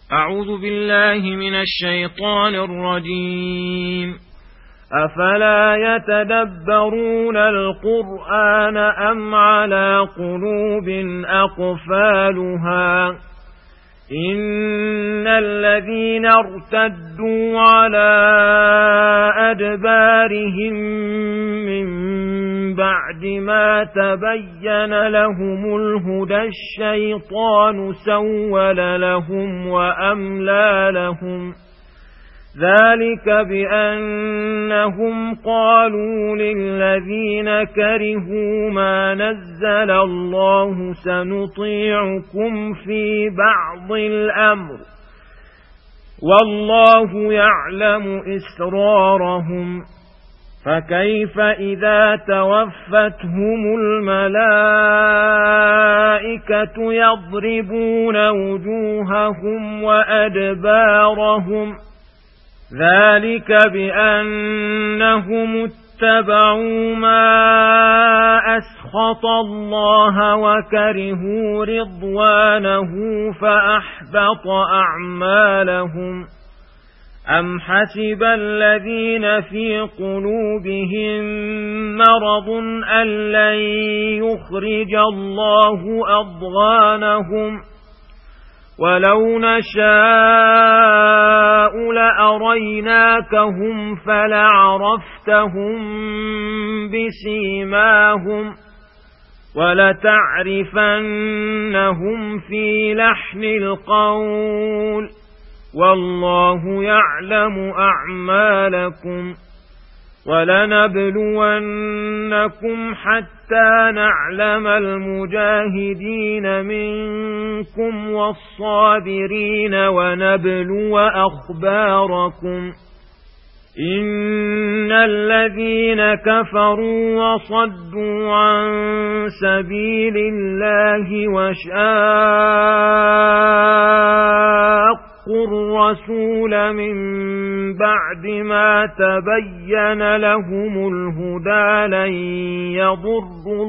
أعوذ بالله من الشيطان الرجيم. أفلا يتدبرون القرآن أم على قلوب أقفالها إن الذين ارتدوا على أدبارهم من بعد ما تبين لهم الهدى الشيطان سول لهم وأملى لهم ذلك بأنهم قالوا للذين كرهوا ما نزل الله سنطيعكم في بعض الأمر والله يعلم إسرارهم فكيف إذا توفتهم الملائكة يضربون وجوههم وأدبارهم ذلك بأنهم اتبعوا ما أسخط الله وكرهوا رضوانه فأحبط أعمالهم أم حسب الذين في قلوبهم مرض أن لن يخرج الله أضغانهم ولو نشاء لأريناكهم فلعرفتهم بسيماهم ولتعرفنهم في لحن القول والله يعلم أعمالكم ولنبلونكم حتى نعلم المجاهدين منكم والصابرين ونبلو أخباركم إن الذين كفروا وصدوا عن سبيل الله وشاقوا الرسول من بعد ما تبين لهم الهدى لن يضروا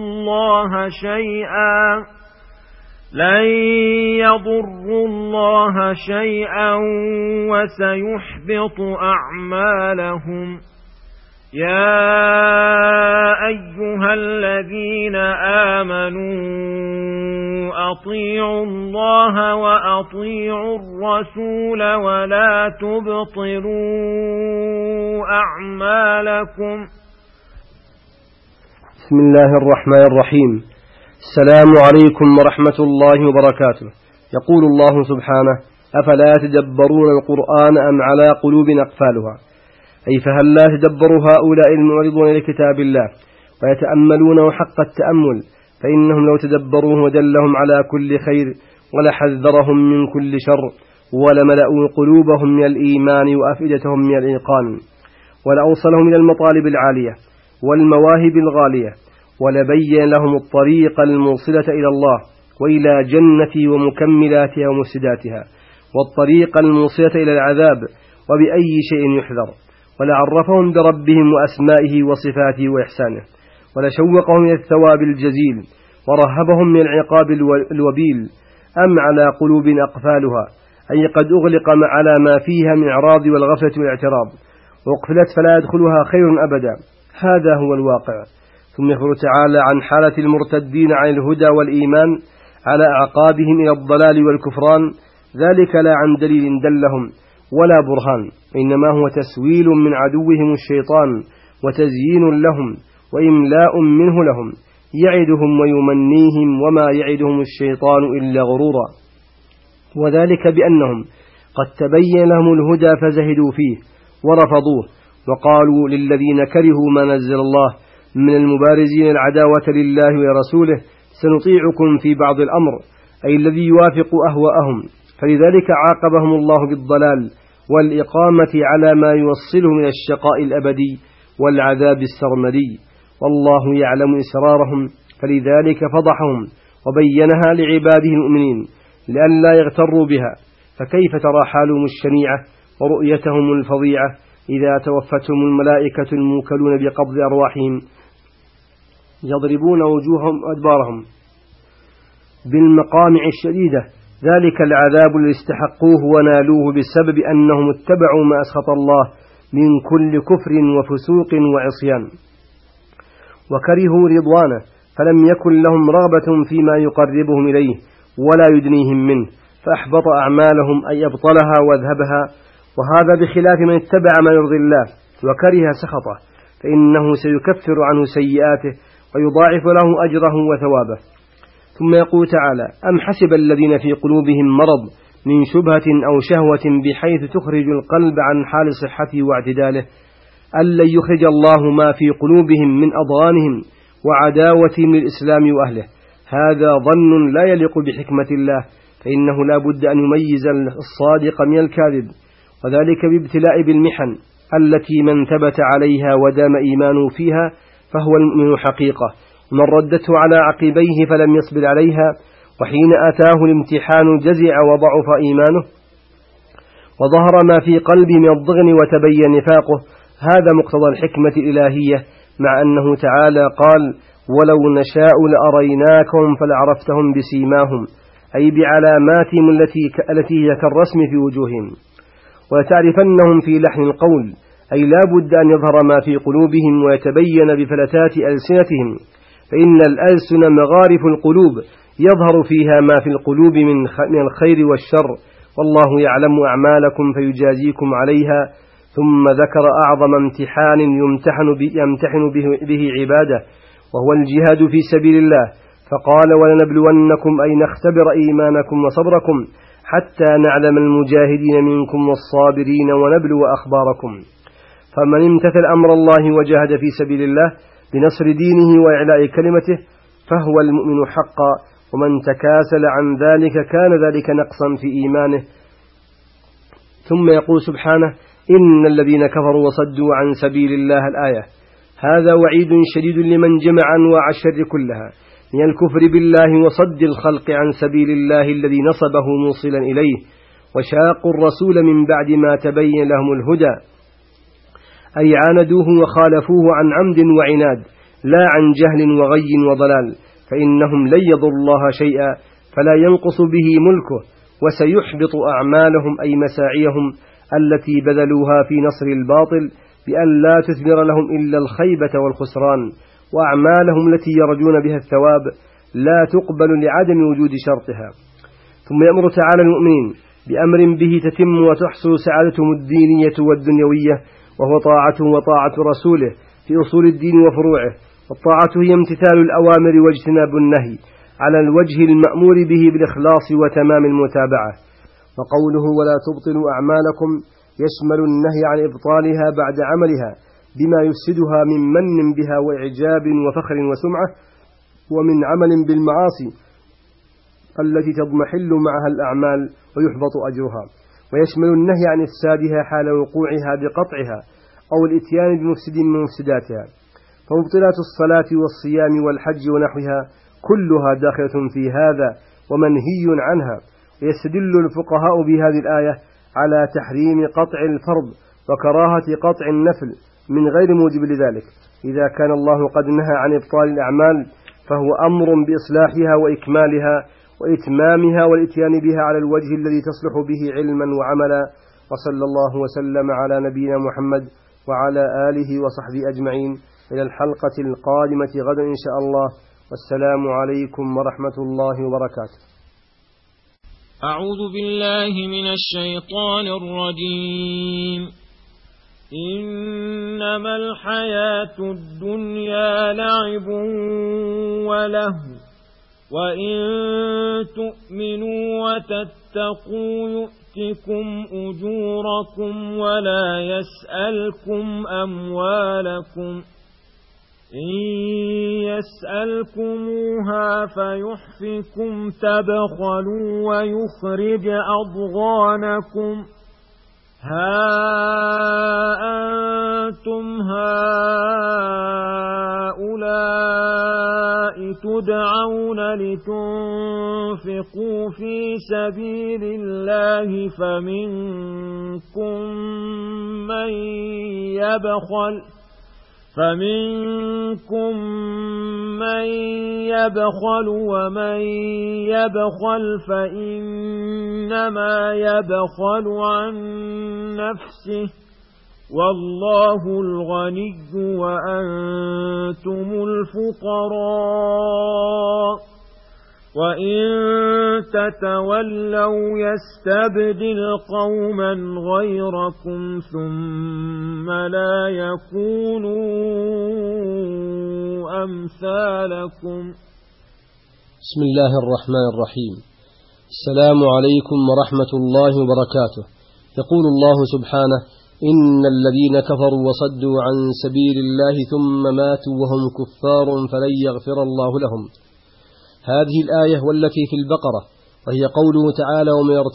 الله شيئا وسيحبط أعمالهم يا أيها الذين آمنوا أطيعوا الله وأطيعوا الرسول ولا تبطلوا أعمالكم. بسم الله الرحمن الرحيم. السلام عليكم ورحمة الله وبركاته. يقول الله سبحانه: أفلا يتدبرون القرآن أم على قلوب أقفالها؟ أي فهل لا يتدبر هؤلاء المعرضون لكتاب الله ويتأملونه حق التأمل، فإنهم لو تدبروه دلهم على كل خير ولحذرهم من كل شر ولملأوا قلوبهم من الإيمان وأفئدتهم من الإيقان ولأوصلهم إلى المطالب العالية والمواهب الغالية ولبين لهم الطريق الموصلة إلى الله وإلى جنة ومكملاتها ومفسداتها والطريق الموصلة إلى العذاب وبأي شيء يحذر ولعرفهم بربهم وأسمائه وصفاته وإحسانه ولشوقهم إلى الثواب الجزيل ورهبهم من العقاب الوبيل. أم على قلوب أقفالها أي قد أغلق على ما فيها من إعراض والغفلة والاعتراض وأقفلت فلا يدخلها خير أبدا. هذا هو الواقع. ثم يخبر تعالى عن حالة المرتدين عن الهدى والإيمان على أعقابهم إلى الضلال والكفران، ذلك لا عن دليل دلهم ولا برهان، إنما هو تسويل من عدوهم الشيطان وتزيين لهم وإملاء منه لهم، يعدهم ويمنيهم وما يعدهم الشيطان إلا غرورا، وذلك بأنهم قد تبين لهم الهدى فزهدوا فيه ورفضوه وقالوا للذين كرهوا ما نزل الله من المبارزين العداوة لله ورسوله سنطيعكم في بعض الأمر، أي الذي يوافق أهواءهم، فلذلك عاقبهم الله بالضلال والإقامة على ما يوصلهم إلى الشقاء الأبدي والعذاب السرمدي، والله يعلم إسرارهم، فلذلك فضحهم وبينها لعباده المؤمنين لئلا يغتروا بها. فكيف ترى حالهم الشنيعة ورؤيتهم الفظيعة إذا توفتهم الملائكة الموكلون بقبض أرواحهم يضربون وجوههم وأدبارهم بالمقامع الشديدة ذلك العذاب الذي استحقوه ونالوه بسبب أنهم اتبعوا ما أسخط الله من كل كفر وفسوق وعصيان، وكرهوا رضوانه، فلم يكن لهم رغبة فيما يقربهم إليه ولا يدنيهم منه، فأحبط أعمالهم أي أبطلها وأذهبها. وهذا بخلاف من اتبع ما يرضي الله وكره سخطه، فإنه سيكفر عنه سيئاته ويضاعف له أجره وثوابه. ثم يقول تعالى: أم حسب الذين في قلوبهم مرض من شبهة أو شهوة بحيث تخرج القلب عن حال صحته واعتداله أن لن يخرج الله ما في قلوبهم من أضغانهم وعداوتهم للإسلام وأهله. هذا ظن لا يليق بحكمة الله، فإنه لا بد أن يميز الصادق من الكاذب، وذلك بابتلاء بالمحن التي من ثبت عليها ودام إيمانه فيها فهو المؤمن حقيقة، ومن ردته على عقبيه فلم يصبر عليها وحين أتاه الامتحان جزع وضعف إيمانه وظهر ما في قلبه من الضغن وتبين نفاقه. هذا مقتضى الحكمة الإلهية، مع أنه تعالى قال: ولو نشاء لأريناكم فلعرفتهم بسيماهم، أي بعلاماتهم التي هي كالرسم في وجوههم، ولتعرفنهم في لحن القول، أي لا بد أن يظهر ما في قلوبهم ويتبين بفلتات ألسنتهم، فإن الألسن مغارف القلوب يظهر فيها ما في القلوب من الخير والشر، والله يعلم أعمالكم فيجازيكم عليها. ثم ذكر أعظم امتحان يمتحن به عباده، وهو الجهاد في سبيل الله، فقال: ولنبلونكم أي نختبر إيمانكم وصبركم حتى نعلم المجاهدين منكم والصابرين ونبلو أخباركم. فمن امتثل أمر الله وجاهد في سبيل الله بنصر دينه وإعلاء كلمته فهو المؤمن حقا، ومن تكاسل عن ذلك كان ذلك نقصا في إيمانه. ثم يقول سبحانه: إن الذين كفروا وصدوا عن سبيل الله الآية. هذا وعيد شديد لمن جمع أنواع الشر كلها من الكفر بالله وصد الخلق عن سبيل الله الذي نصبه موصلا إليه، وشاقوا الرسول من بعد ما تبين لهم الهدى، أي عاندوه وخالفوه عن عمد وعناد لا عن جهل وغي وضلال، فإنهم لن يضروا الله شيئا فلا ينقص به ملكه، وسيحبط أعمالهم أي مساعيهم التي بذلوها في نصر الباطل بأن لا تثمر لهم إلا الخيبة والخسران، وأعمالهم التي يرجون بها الثواب لا تقبل لعدم وجود شرطها. ثم يأمر تعالى المؤمنين بأمر به تتم وتحصل سعادتهم الدينية والدنيوية، وهو طاعته وطاعة رسوله في أصول الدين وفروعه. والطاعة هي امتثال الأوامر واجتناب النهي على الوجه المأمور به بالإخلاص وتمام المتابعة. وقوله: ولا تبطلوا أعمالكم يشمل النهي عن إبطالها بعد عملها بما يفسدها من بها وإعجاب وفخر وسمعة، ومن عمل بالمعاصي التي تضمحل معها الأعمال ويحبط أجرها. ويشمل النهي عن إفسادها حال وقوعها بقطعها أو الإتيان بمفسد من مفسداتها، فمبطلات الصلاة والصيام والحج ونحوها كلها داخلة في هذا ومنهي عنها. ويستدل الفقهاء بهذه الآية على تحريم قطع الفرض وكراهة قطع النفل من غير موجب لذلك. إذا كان الله قد نهى عن إبطال الأعمال فهو أمر بإصلاحها وإكمالها وإتمامها والإتيان بها على الوجه الذي تصلح به علما وعملا. وصلى الله وسلم على نبينا محمد وعلى آله وصحبه أجمعين. إلى الحلقة القادمة غدا إن شاء الله، والسلام عليكم ورحمة الله وبركاته. أعوذ بالله من الشيطان الرجيم. إنما الحياة الدنيا لعب ولهو، وإن تؤمنوا وتتقوا يؤتكم أجوركم ولا يسألكم أموالكم. إن يسألكموها فيحفكم تبخلوا ويخرج أضغانكم. ها أنتم هؤلاء تدعون لتنفقوا في سبيل الله فمنكم من فمنكم من يبخل ومن يبخل فإنما يبخل عن نفسه والله الغني وأنتم الفقراء وإن تتولوا يستبدل قوما غيركم ثم لا يكونوا أمثالكم. بسم الله الرحمن الرحيم. السلام عليكم ورحمة الله وبركاته. يقول الله سبحانه: إن الذين كفروا وصدوا عن سبيل الله ثم ماتوا وهم كفار فلن يغفر الله لهم. هذه الآية والتي في البقرة، وهي قوله تعالى: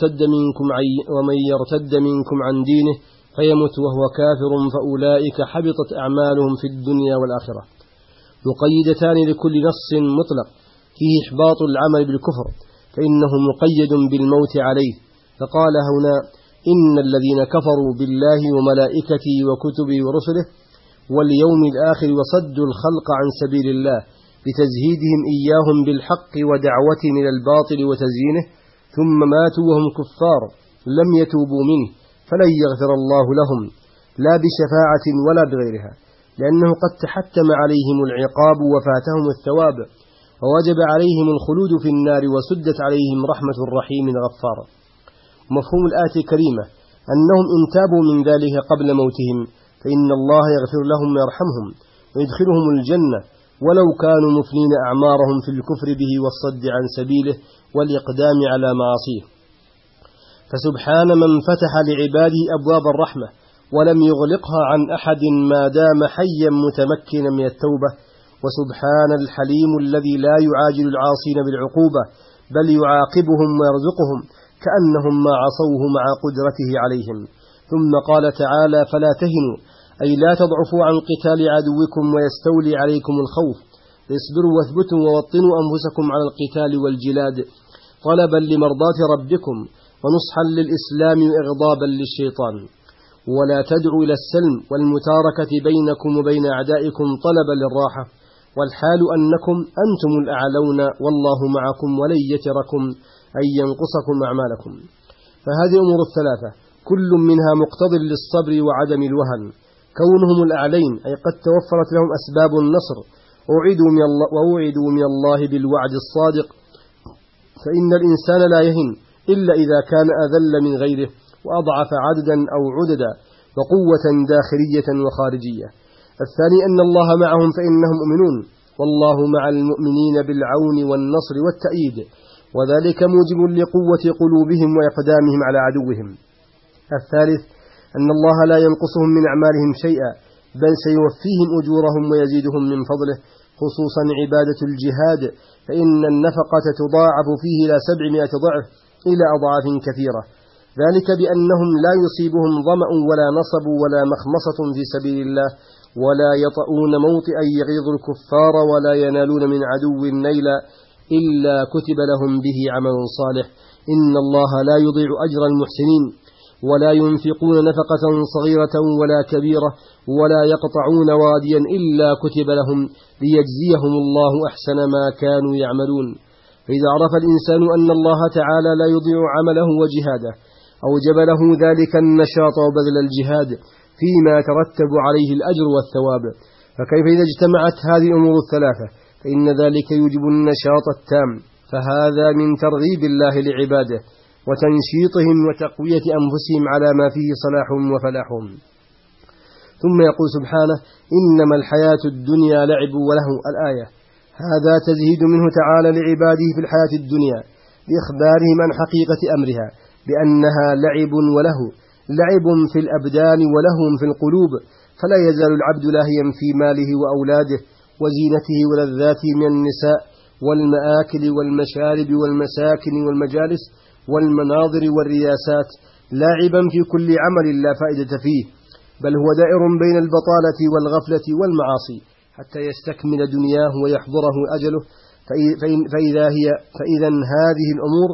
ومن يرتد منكم عن دينه فيمت وهو كافر فأولئك حبطت أعمالهم في الدنيا والآخرة، مقيدتان لكل نص مطلق فيه إحباط العمل بالكفر، فإنه مقيد بالموت عليه. فقال هنا: إن الذين كفروا بالله وملائكته وكتبه ورسله واليوم الآخر وصدوا الخلق عن سبيل الله بتزهيدهم إياهم بالحق ودعوتهم إلى الباطل وتزيينه، ثم ماتوا وهم كفار لم يتوبوا منه، فلن يغفر الله لهم لا بشفاعة ولا بغيرها، لأنه قد تحتم عليهم العقاب وفاتهم الثواب، ووجب عليهم الخلود في النار وسدت عليهم رحمة الرحيم الغفار. مفهوم الآية الكريمة أنهم إن تابوا من ذلك قبل موتهم فإن الله يغفر لهم ويرحمهم ويدخلهم الجنة، ولو كانوا مفنين أعمارهم في الكفر به والصد عن سبيله والإقدام على معاصيه. فسبحان من فتح لعباده أبواب الرحمة ولم يغلقها عن أحد ما دام حيا متمكنا من التوبة، وسبحان الحليم الذي لا يعاجل العاصين بالعقوبة بل يعاقبهم ويرزقهم كأنهم ما عصوه مع قدرته عليهم. ثم قال تعالى: فلا تهنوا، أي لا تضعفوا عن قتال عدوكم ويستولي عليكم الخوف، اصبروا واثبتوا ووطنوا أنفسكم على القتال والجلاد طلبا لمرضاة ربكم ونصحا للإسلام وإغضابا للشيطان، ولا تدعوا إلى السلم والمتاركة بينكم وبين أعدائكم طلبا للراحة، والحال أنكم أنتم الأعلون والله معكم ولن يتركم أن ينقصكم أعمالكم. فهذه أمور الثلاثة كل منها مقتض للصبر وعدم الوهن، كونهم الأعلين أي قد توفرت لهم أسباب النصر ووعدوا من الله بالوعد الصادق، فإن الإنسان لا يهن إلا إذا كان أذل من غيره وأضعف عددا أو عددا وقوة داخلية وخارجية. الثاني أن الله معهم فإنهم مؤمنون، والله مع المؤمنين بالعون والنصر والتأييد، وذلك موجب لقوة قلوبهم وإقدامهم على عدوهم. الثالث أن الله لا ينقصهم من أعمالهم شيئا بل سيوفيهم أجورهم ويزيدهم من فضله، خصوصا عبادة الجهاد، فإن النفقة تضاعف فيه إلى 700 ضعف إلى أضعاف كثيرة، ذلك بأنهم لا يصيبهم ظمأ ولا نصب ولا مخمصة في سبيل الله، ولا يطؤون موطئا يغيظ الكفار ولا ينالون من عدو نيلا إلا كتب لهم به عمل صالح. إن الله لا يضيع أجر المحسنين، ولا ينفقون نفقة صغيرة ولا كبيرة ولا يقطعون واديا إلا كتب لهم ليجزيهم الله أحسن ما كانوا يعملون. فإذا عرف الإنسان أن الله تعالى لا يضيع عمله وجهاده أوجب له ذلك النشاط وبذل الجهاد فيما يترتب عليه الأجر والثواب. فكيف إذا اجتمعت هذه الأمور الثلاثة؟ فإن ذلك يوجب النشاط التام، فهذا من ترغيب الله لعباده وتنشيطهم وتقوية أنفسهم على ما فيه صلاحهم وفلاحهم. ثم يقول سبحانه: إنما الحياة الدنيا لعب وله، الآية. هذا تزهيد منه تعالى لعباده في الحياة الدنيا بإخبارهم عن حقيقة أمرها بأنها لعب وله، لعب في الأبدان ولهم في القلوب، فلا يزال العبد لاهيا في ماله وأولاده وزينته ولذاته من النساء والمآكل والمشارب والمساكن والمجالس والمناظر والرياسات، لاعبا في كل عمل لا فائدة فيه، بل هو دائر بين البطالة والغفلة والمعاصي حتى يستكمل دنياه ويحضره أجله. فإذا هذه الأمور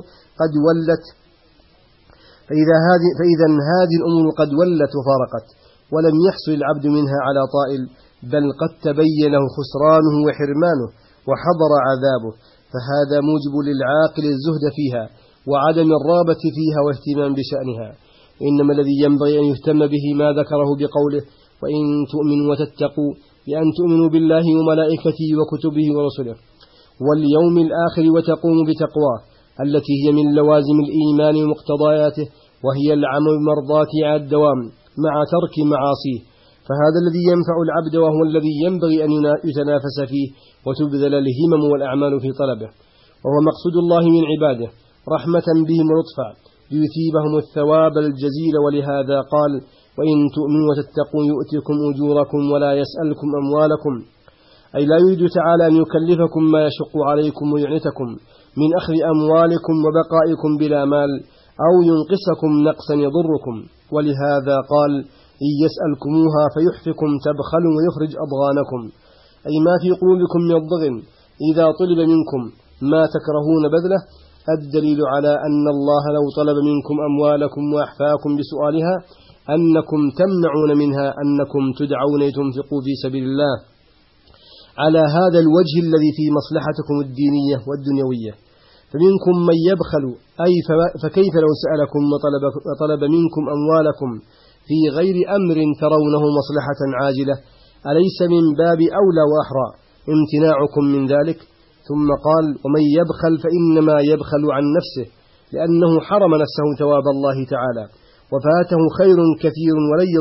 قد ولت وفارقت، ولم يحصل العبد منها على طائل، بل قد تبين له خسرانه وحرمانه وحضر عذابه، فهذا موجب للعاقل الزهد فيها وعدم الرغبة فيها واهتمام بشأنها. إنما الذي ينبغي أن يهتم به ما ذكره بقوله وإن تؤمنوا وتتقوا، بأن تؤمنوا بالله وملائكته وكتبه ورسله واليوم الآخر وتقوموا بتقواه التي هي من لوازم الإيمان ومقتضياته، وهي العمل بمرضاته على الدوام مع ترك معاصيه. فهذا الذي ينفع العبد وهو الذي ينبغي أن يتنافس فيه وتبذل الهمم والأعمال في طلبه، وهو مقصود الله من عباده رحمة بهم ولطفا ليثيبهم الثواب الجزيل. ولهذا قال وإن تؤمنوا وتتقوا يؤتكم أجوركم ولا يسألكم أموالكم، أي لا يريد تعالى أن يكلفكم ما يشق عليكم ويعنتكم من أخذ أموالكم وبقائكم بلا مال، أو ينقصكم نقصا يضركم. ولهذا قال إن يسألكموها فيحفكم تبخلوا ويخرج أضغانكم، أي ما في قلوبكم من الضغن إذا طلب منكم ما تكرهون بذله. الدليل على أن الله لو طلب منكم أموالكم وأحفاكم بسؤالها أنكم تمنعون منها أنكم تدعون لتنفقوا في سبيل الله على هذا الوجه الذي في مصلحتكم الدينية والدنيوية. فمنكم من يبخل، أي فكيف لو سألكم وطلب منكم أموالكم في غير أمر ترونه مصلحة عاجلة؟ أليس من باب أولى وأحرى امتناعكم من ذلك؟ ثم قال ومن يبخل فإنما يبخل عن نفسه، لأنه حرم نفسه ثواب الله تعالى وفاته خير كثير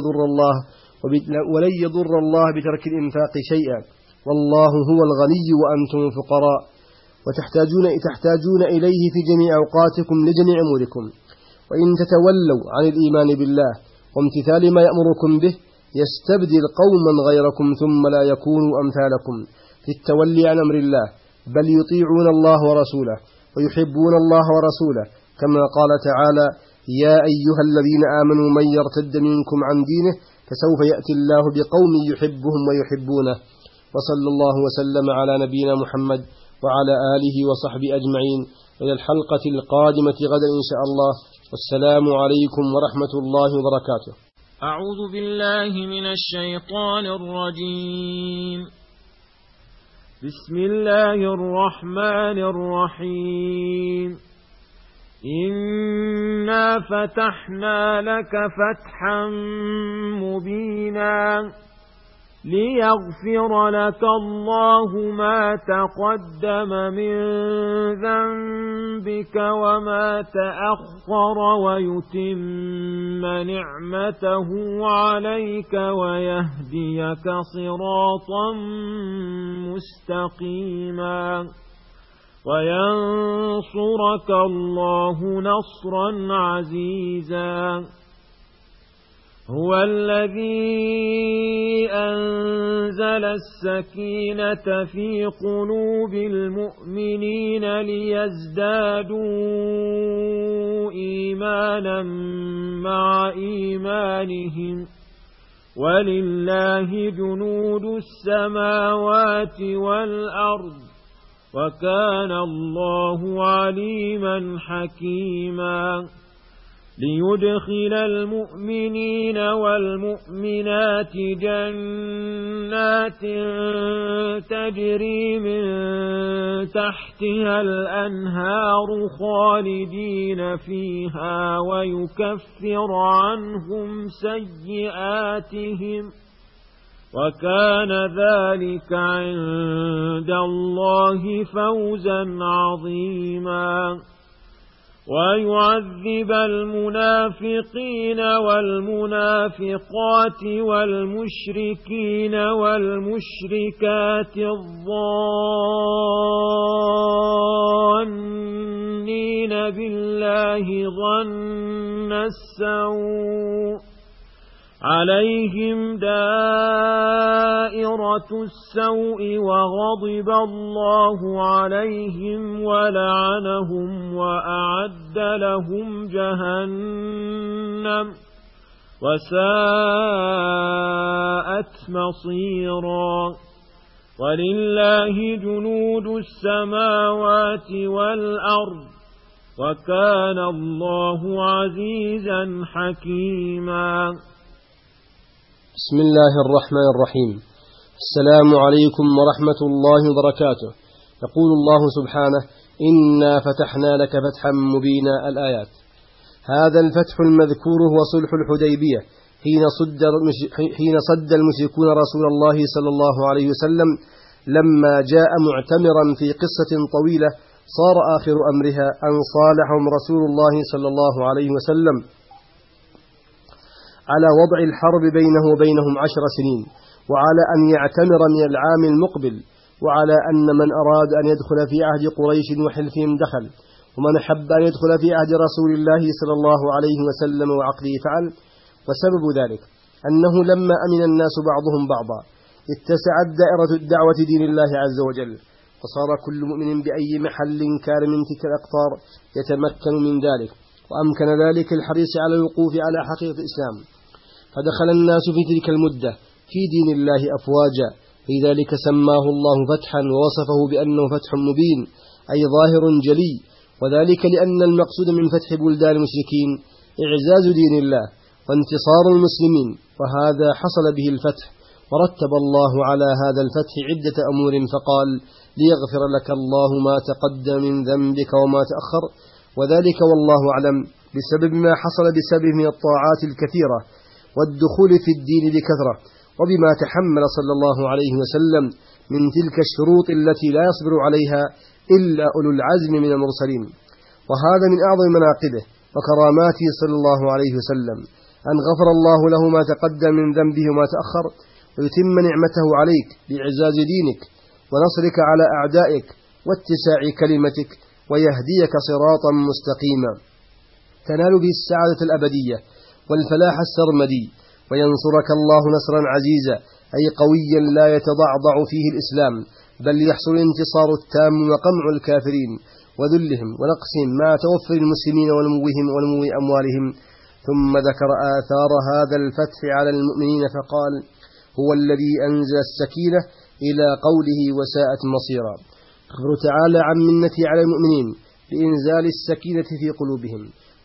ولن يضر الله بترك الإنفاق شيئا، والله هو الغني وأنتم الفقراء، وتحتاجون إليه في جميع أوقاتكم لجميع أموركم. وإن تتولوا عن الإيمان بالله وامتثال ما يأمركم به يستبدل قوما غيركم ثم لا يكونوا أمثالكم في التولي عن أمر الله، بل يطيعون الله ورسوله ويحبون الله ورسوله، كما قال تعالى يا أيها الذين آمنوا من يرتد منكم عن دينه فسوف يأتي الله بقوم يحبهم ويحبونه. وصلى الله وسلم على نبينا محمد وعلى آله وصحبه أجمعين، إلى الحلقة القادمة غدا إن شاء الله، والسلام عليكم ورحمة الله وبركاته. أعوذ بالله من الشيطان الرجيم. بسم الله الرحمن الرحيم. إنا فتحنا لك فتحا مبينا ليغفر لك الله ما تقدم من ذنبك وما تأخر ويتم نعمته عليك ويهديك صراطا مستقيما وينصرك الله نصرا عزيزا. هو الذي أنزل السكينة في قلوب المؤمنين ليزدادوا إيمانا مع إيمانهم، ولله جنود السماوات والأرض، وكان الله عليما حكيما. ليدخل المؤمنين والمؤمنات جنات تجري من تحتها الأنهار خالدين فيها ويكفر عنهم سيئاتهم، وكان ذلك عند الله فوزا عظيما. ويعذب المنافقين والمنافقات والمشركين والمشركات الظانين بالله ظن السوء عليهم دائرة السوء وغضب الله عليهم ولعنهم وأعد لهم جهنم وساءت مصيرا. ولله جنود السماوات والأرض، وكان الله عزيزا حكيما. بسم الله الرحمن الرحيم. السلام عليكم ورحمة الله وبركاته. يقول الله سبحانه: إنا فتحنا لك فتحا مبينا. الآيات. هذا الفتح المذكور هو صلح الحديبية حين صد المشركون رسول الله صلى الله عليه وسلم لما جاء معتمرا في قصة طويلة صار آخر أمرها أن صالحهم رسول الله صلى الله عليه وسلم على وضع الحرب بينه وبينهم 10 سنين، وعلى أن يعتمر من العام المقبل، وعلى أن من أراد أن يدخل في عهد قريش وحلفهم دخل، ومن أحب أن يدخل في عهد رسول الله صلى الله عليه وسلم وعقده فعل. وسبب ذلك أنه لما أمن الناس بعضهم بعضا اتسعت دائرة الدعوة دين الله عز وجل، فصار كل مؤمن بأي محل كان من تلك الأقطار يتمكن من ذلك، وأمكن ذلك الحريص على الوقوف على حقيقة الإسلام، فدخل الناس في تلك المدة في دين الله أفواجا. لذلك سماه الله فتحا ووصفه بأنه فتح مبين، أي ظاهر جلي، وذلك لأن المقصود من فتح بلدان المشركين إعزاز دين الله وانتصار المسلمين، وهذا حصل به الفتح. ورتب الله على هذا الفتح عدة أمور فقال: ليغفر لك الله ما تقدم من ذنبك وما تأخر، وذلك والله أعلم بسبب ما حصل بسبب من الطاعات الكثيرة والدخول في الدين بكثرة، وبما تحمل صلى الله عليه وسلم من تلك الشروط التي لا يصبر عليها إلا أولو العزم من المرسلين. وهذا من أعظم مناقبه وكراماته صلى الله عليه وسلم، أن غفر الله له ما تقدم من ذنبه وما تأخر، ويتم نعمته عليك بإعزاز دينك ونصرك على أعدائك واتساع كلمتك، ويهديك صراطا مستقيما تنال به السعادة الأبدية والفلاح السرمدي، وينصرك الله نصرا عزيزا، أي قويا لا يتضعضع فيه الإسلام، بل يحصل الانتصار التام وقمع الكافرين وذلهم ونقصهم مع توفر المسلمين ونمو أموالهم. ثم ذكر آثار هذا الفتح على المؤمنين فقال: هو الذي أنزل السكينة إلى قوله وساءت مصيرا. أخبر تعالى عن منته على المؤمنين بإنزال السكينة في قلوبهم،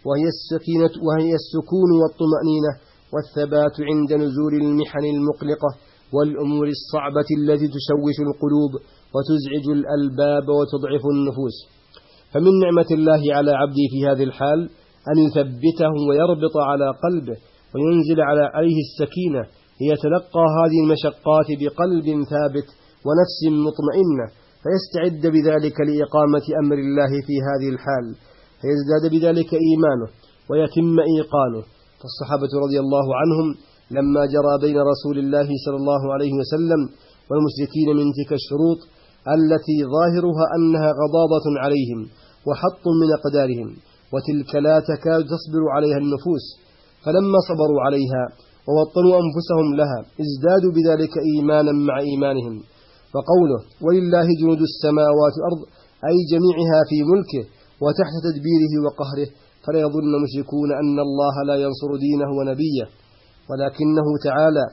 وهي السكون والطمأنينة والثبات عند نزول المحن المقلقة والأمور الصعبة التي تشوش القلوب وتزعج الألباب وتضعف النفوس. فمن نعمة الله على عبده في هذه الحال أن يثبته ويربط على قلبه وينزل عليه السكينة ليتلقى هذه المشقات بقلب ثابت ونفس مطمئنة، فيستعد بذلك لإقامة أمر الله في هذه الحال، فيزداد بذلك إيمانه ويتم إيقانه. فالصحابة رضي الله عنهم لما جرى بين رسول الله صلى الله عليه وسلم والمشركين من تلك الشروط التي ظاهرها أنها غضاضة عليهم وحط من أقدارهم، وتلك لا تكاد تصبر عليها النفوس، فلما صبروا عليها ووطنوا أنفسهم لها ازدادوا بذلك إيمانا مع إيمانهم. وقوله: ولله جنود السماوات والأرض، أي جميعها في ملكه وتحت تدبيره وقهره، فلا يظن المشركون أن الله لا ينصر دينه ونبيه، ولكنه تعالى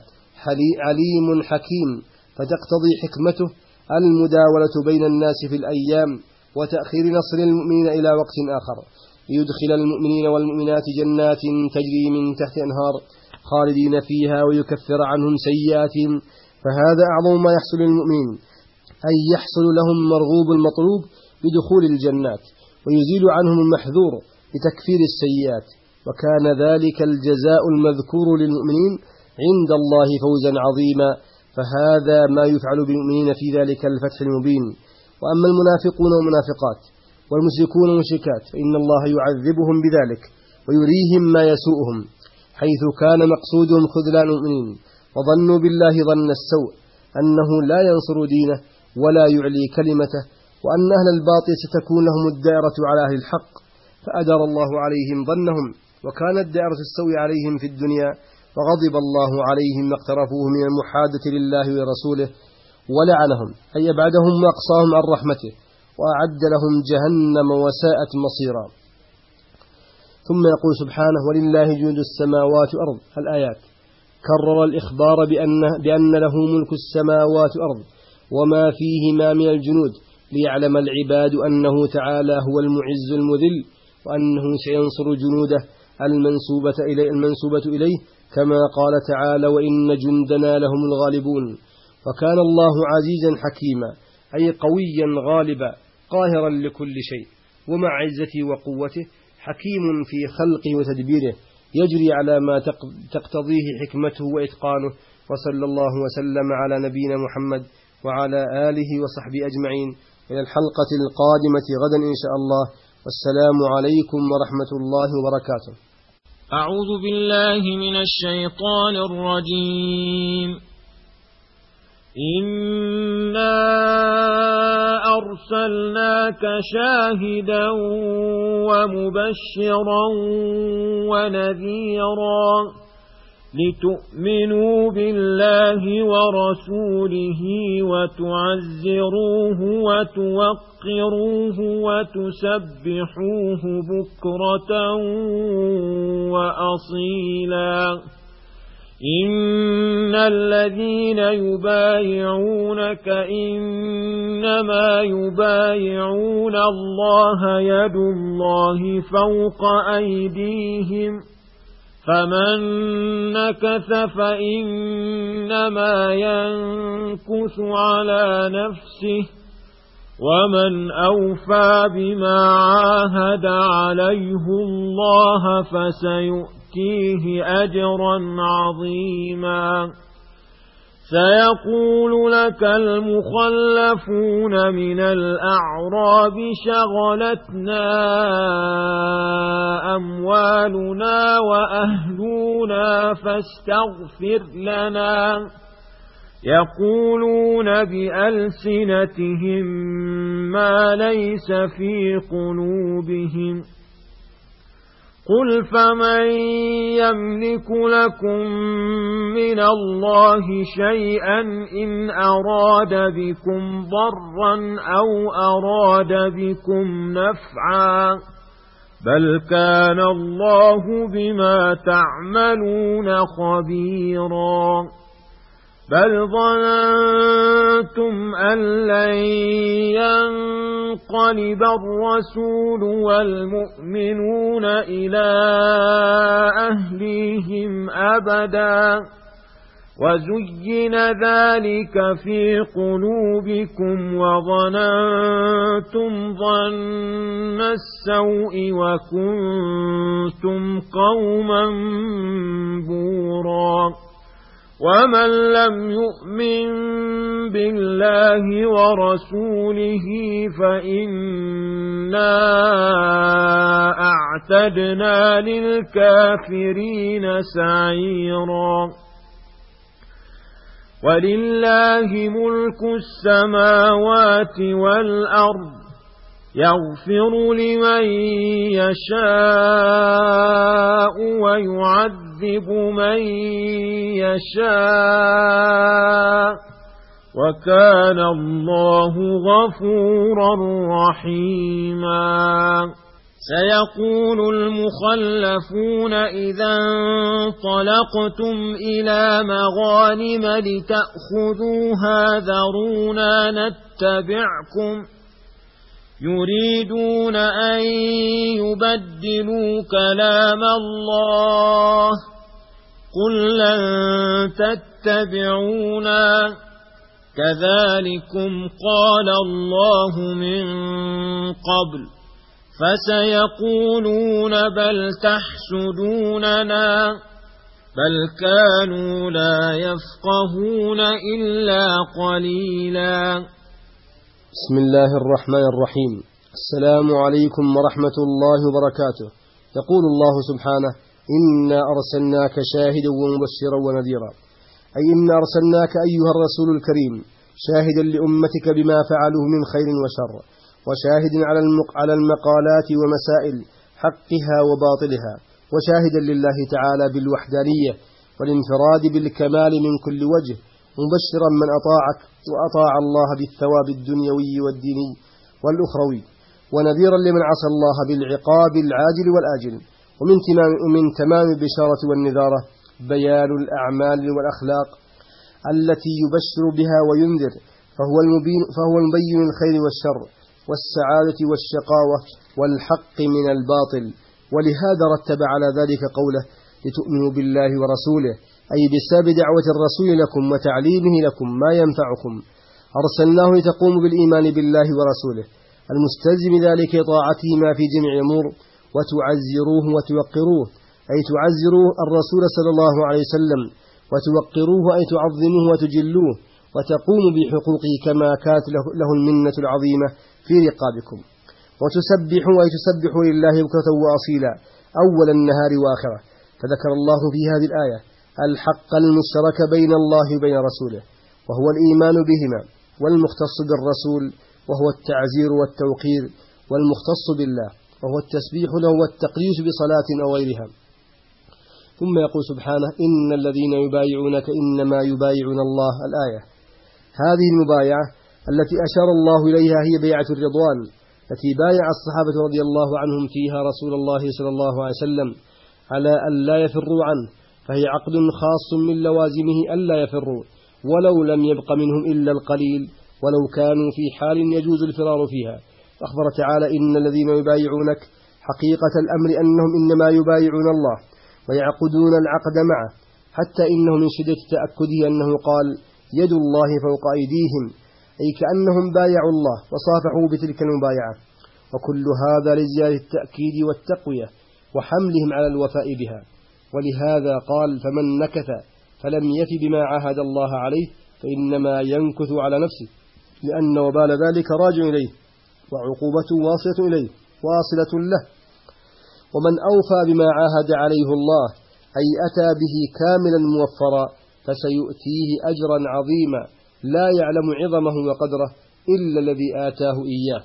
عليم حكيم، فتقتضي حكمته المداولة بين الناس في الأيام وتأخير نصر المؤمنين إلى وقت آخر، ليدخل المؤمنين والمؤمنات جنات تجري من تحت أنهار خالدين فيها ويكفر عنهم سيئاتهم. فهذا أعظم ما يحصل للمؤمنين، أي يحصل لهم مرغوب المطلوب بدخول الجنات، ويزيل عنهم المحذور بتكفير السيئات، وكان ذلك الجزاء المذكور للمؤمنين عند الله فوزا عظيما. فهذا ما يفعل بالمؤمنين في ذلك الفتح المبين. وأما المنافقون والمنافقات والمشركون والمشركات فإن الله يعذبهم بذلك ويريهم ما يسوءهم، حيث كان مقصودهم خذلان المؤمنين، وظنوا بالله ظن السوء أنه لا ينصر دينه ولا يعلي كلمته، وأن أهل الباطل ستكون لهم الدائرة على أهل الحق، فأدار الله عليهم ظنهم، وكانت دائرة السوء عليهم في الدنيا، وغضب الله عليهم ما اقترفوه من المحادة لله ورسوله، ولعنهم، أي أبعدهم وأقصاهم عن رحمته، وأعد لهم جهنم وساءت مصيرا. ثم يقول سبحانه: ولله جنود السماوات والأرض. الآيات. كرر الإخبار بأن له ملك السماوات والأرض وما فيهما من الجنود، ليعلم العباد أنه تعالى هو المعز المذل، وأنه سينصر جنوده المنسوبة إليه، كما قال تعالى: وإن جندنا لهم الغالبون. وكان الله عزيزا حكيما، أي قويا غالبا قاهرا لكل شيء، ومع عزته وقوته حكيم في خلقه وتدبيره، يجري على ما تقتضيه حكمته وإتقانه. وصلى الله وسلم على نبينا محمد وعلى آله وصحبه أجمعين. إلى الحلقة القادمة غدا إن شاء الله، والسلام عليكم ورحمة الله وبركاته. أعوذ بالله من الشيطان الرجيم. إنا أرسلناك شاهدا ومبشرا ونذيرا لتؤمنوا بالله ورسوله وتعزروه وتوقروه وتسبحوه بكرة وأصيلا. إن الذين يبايعونك إنما يبايعون الله، يد الله فوق أيديهم، فمن نكث فإنما ينكث على نفسه، ومن أوفى بما عاهد عليه الله فسيؤتيه أجرا عظيما. سيقول لك المخلفون من الأعراب شغلتنا أموالنا وأهلنا فاستغفر لنا، يقولون بألسنتهم ما ليس في قلوبهم. قل فمن يملك لكم من الله شيئا إن أراد بكم ضرا أو أراد بكم نفعا، بل كان الله بما تعملون خبيرا. بل ظننتم أن لن ينقلب الرسول والمؤمنون إلى أهليهم أبدا، وزين ذلك في قلوبكم وظننتم ظن السوء وكنتم قوما بورا. ومن لم يؤمن بالله ورسوله فإنا أعتدنا للكافرين سعيرا. ولله ملك السماوات والأرض، يغفر لمن يشاء ويعذب من يشاء، وكان الله غفورا رحيما. سيقول المخلفون إذا انطلقتم إلى مغانم لتأخذوها ذرونا نتبعكم، يريدون أن يبدلوا كلام الله. قل لن تتبعونا كذلكم قال الله من قبل، فسيقولون بل تحسدوننا، بل كانوا لا يفقهون إلا قليلا. بسم الله الرحمن الرحيم. السلام عليكم ورحمة الله وبركاته. يقول الله سبحانه: إنا أرسلناك شاهدا ومبشرا ونذيرا، أي إنا أرسلناك أيها الرسول الكريم شاهدا لأمتك بما فعلوه من خير وشر، وشاهدا على المقالات ومسائل حقها وباطلها، وشاهدا لله تعالى بالوحدانية والانفراد بالكمال من كل وجه، مبشرا من أطاعك وأطاع الله بالثواب الدنيوي والديني والأخروي، ونذيرا لمن عصى الله بالعقاب العاجل والآجل. ومن تمام البشارة والنذارة بيان الأعمال والأخلاق التي يبشر بها وينذر، فهو المبين الخير والشر والسعادة والشقاوة والحق من الباطل. ولهذا رتب على ذلك قوله: لتؤمنوا بالله ورسوله، أي بسبب دعوة الرسول لكم وتعليمه لكم ما ينفعكم. أرسلناه لتقوموا بالإيمان بالله ورسوله المستلزم ذلك طاعتهما في جميع الأمور، وتعزروه وتوقروه، أي تعزروا الرسول صلى الله عليه وسلم، وتوقروه أي تعظموه وتجلوه، وتقوموا بحقوقه كما كانت له المنة العظيمة في رقابكم. وتسبحوا أي تسبحوا لله بكرة وأصيلا أول النهار وآخره. فذكر الله في هذه الآية الحق المشترك بين الله وبين رسوله، وهو الإيمان بهما، والمختص بالرسول وهو التعزير والتوقير، والمختص بالله وهو التسبيح له والتقديس بصلاة أو غيرها. ثم يقول سبحانه إن الذين يبايعونك إنما يبايعون الله. الآية. هذه المبايعة التي أشار الله إليها هي بيعة الرضوان، التي بايع الصحابة رضي الله عنهم فيها رسول الله صلى الله عليه وسلم على أن لا يفروا عنه، فهي عقد خاص من لوازمه ألا يفروا ولو لم يبق منهم إلا القليل، ولو كانوا في حال يجوز الفرار فيها. أخبر تعالى إن الذين يبايعونك حقيقة الأمر أنهم إنما يبايعون الله ويعقدون العقد معه، حتى إنه من شدة تأكده أنه قال يد الله فوق أيديهم، أي كأنهم بايعوا الله وصافحوا بتلك المبايعة. وكل هذا لزيادة التأكيد والتقوية وحملهم على الوفاء بها. ولهذا قال فمن نكث فلم يف بما عاهد الله عليه فإنما ينكث على نفسه، لأن وبال ذلك راجع إليه وعقوبته واصلة إليه واصلة له. ومن أوفى بما عاهد عليه الله أي أتى به كاملا موفرا فسيؤتيه أجرا عظيما لا يعلم عظمه وقدره إلا الذي آتاه إياه.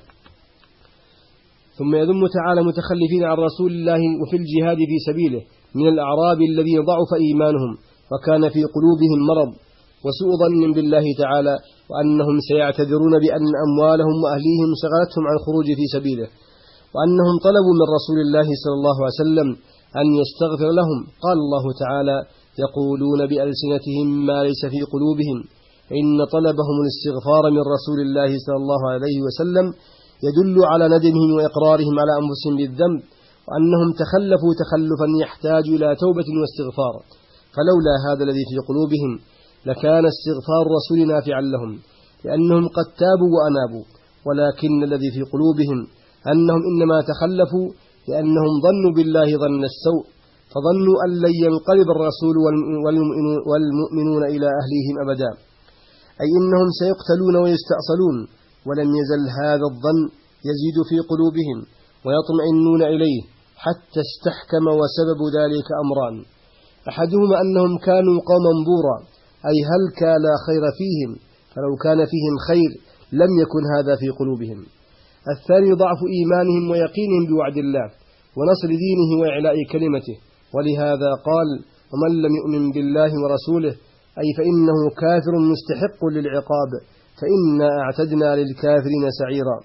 ثم يذم تعالى متخلفين عن رسول الله وفي الجهاد في سبيله من الأعراب الذين ضعف إيمانهم وكان في قلوبهم مرض وسوء ظن بالله تعالى، وأنهم سيعتذرون بأن أموالهم وأهليهم شغلتهم عن الخروج في سبيله، وأنهم طلبوا من رسول الله صلى الله عليه وسلم أن يستغفر لهم. قال الله تعالى يقولون بألسنتهم ما ليس في قلوبهم، إن طلبهم الاستغفار من رسول الله صلى الله عليه وسلم يدل على ندمهم وإقرارهم على أنفسهم بالذنب، وأنهم تخلفوا تخلفا يحتاج إلى توبة واستغفار. فلولا هذا الذي في قلوبهم لكان استغفار الرسول نافعا لهم، لأنهم قد تابوا وأنابوا، ولكن الذي في قلوبهم أنهم إنما تخلفوا لأنهم ظنوا بالله ظن السوء، فظنوا أن لن ينقلب الرسول والمؤمنون إلى أهليهم أبدا، أي إنهم سيقتلون ويستأصلون. ولم يزل هذا الظن يزيد في قلوبهم ويطمئنون إليه حتى استحكم، وسبب ذلك أمران: أحدهما أنهم كانوا قوما بورا، أي هلكا لا خير فيهم، فلو كان فيهم خير لم يكن هذا في قلوبهم. الثاني ضعف إيمانهم ويقينهم بوعد الله ونصر دينه وإعلاء كلمته، ولهذا قال ومن لم يؤمن بالله ورسوله أي فإنه كافر مستحق للعقاب، فإنا أعتدنا للكافرين سعيرا.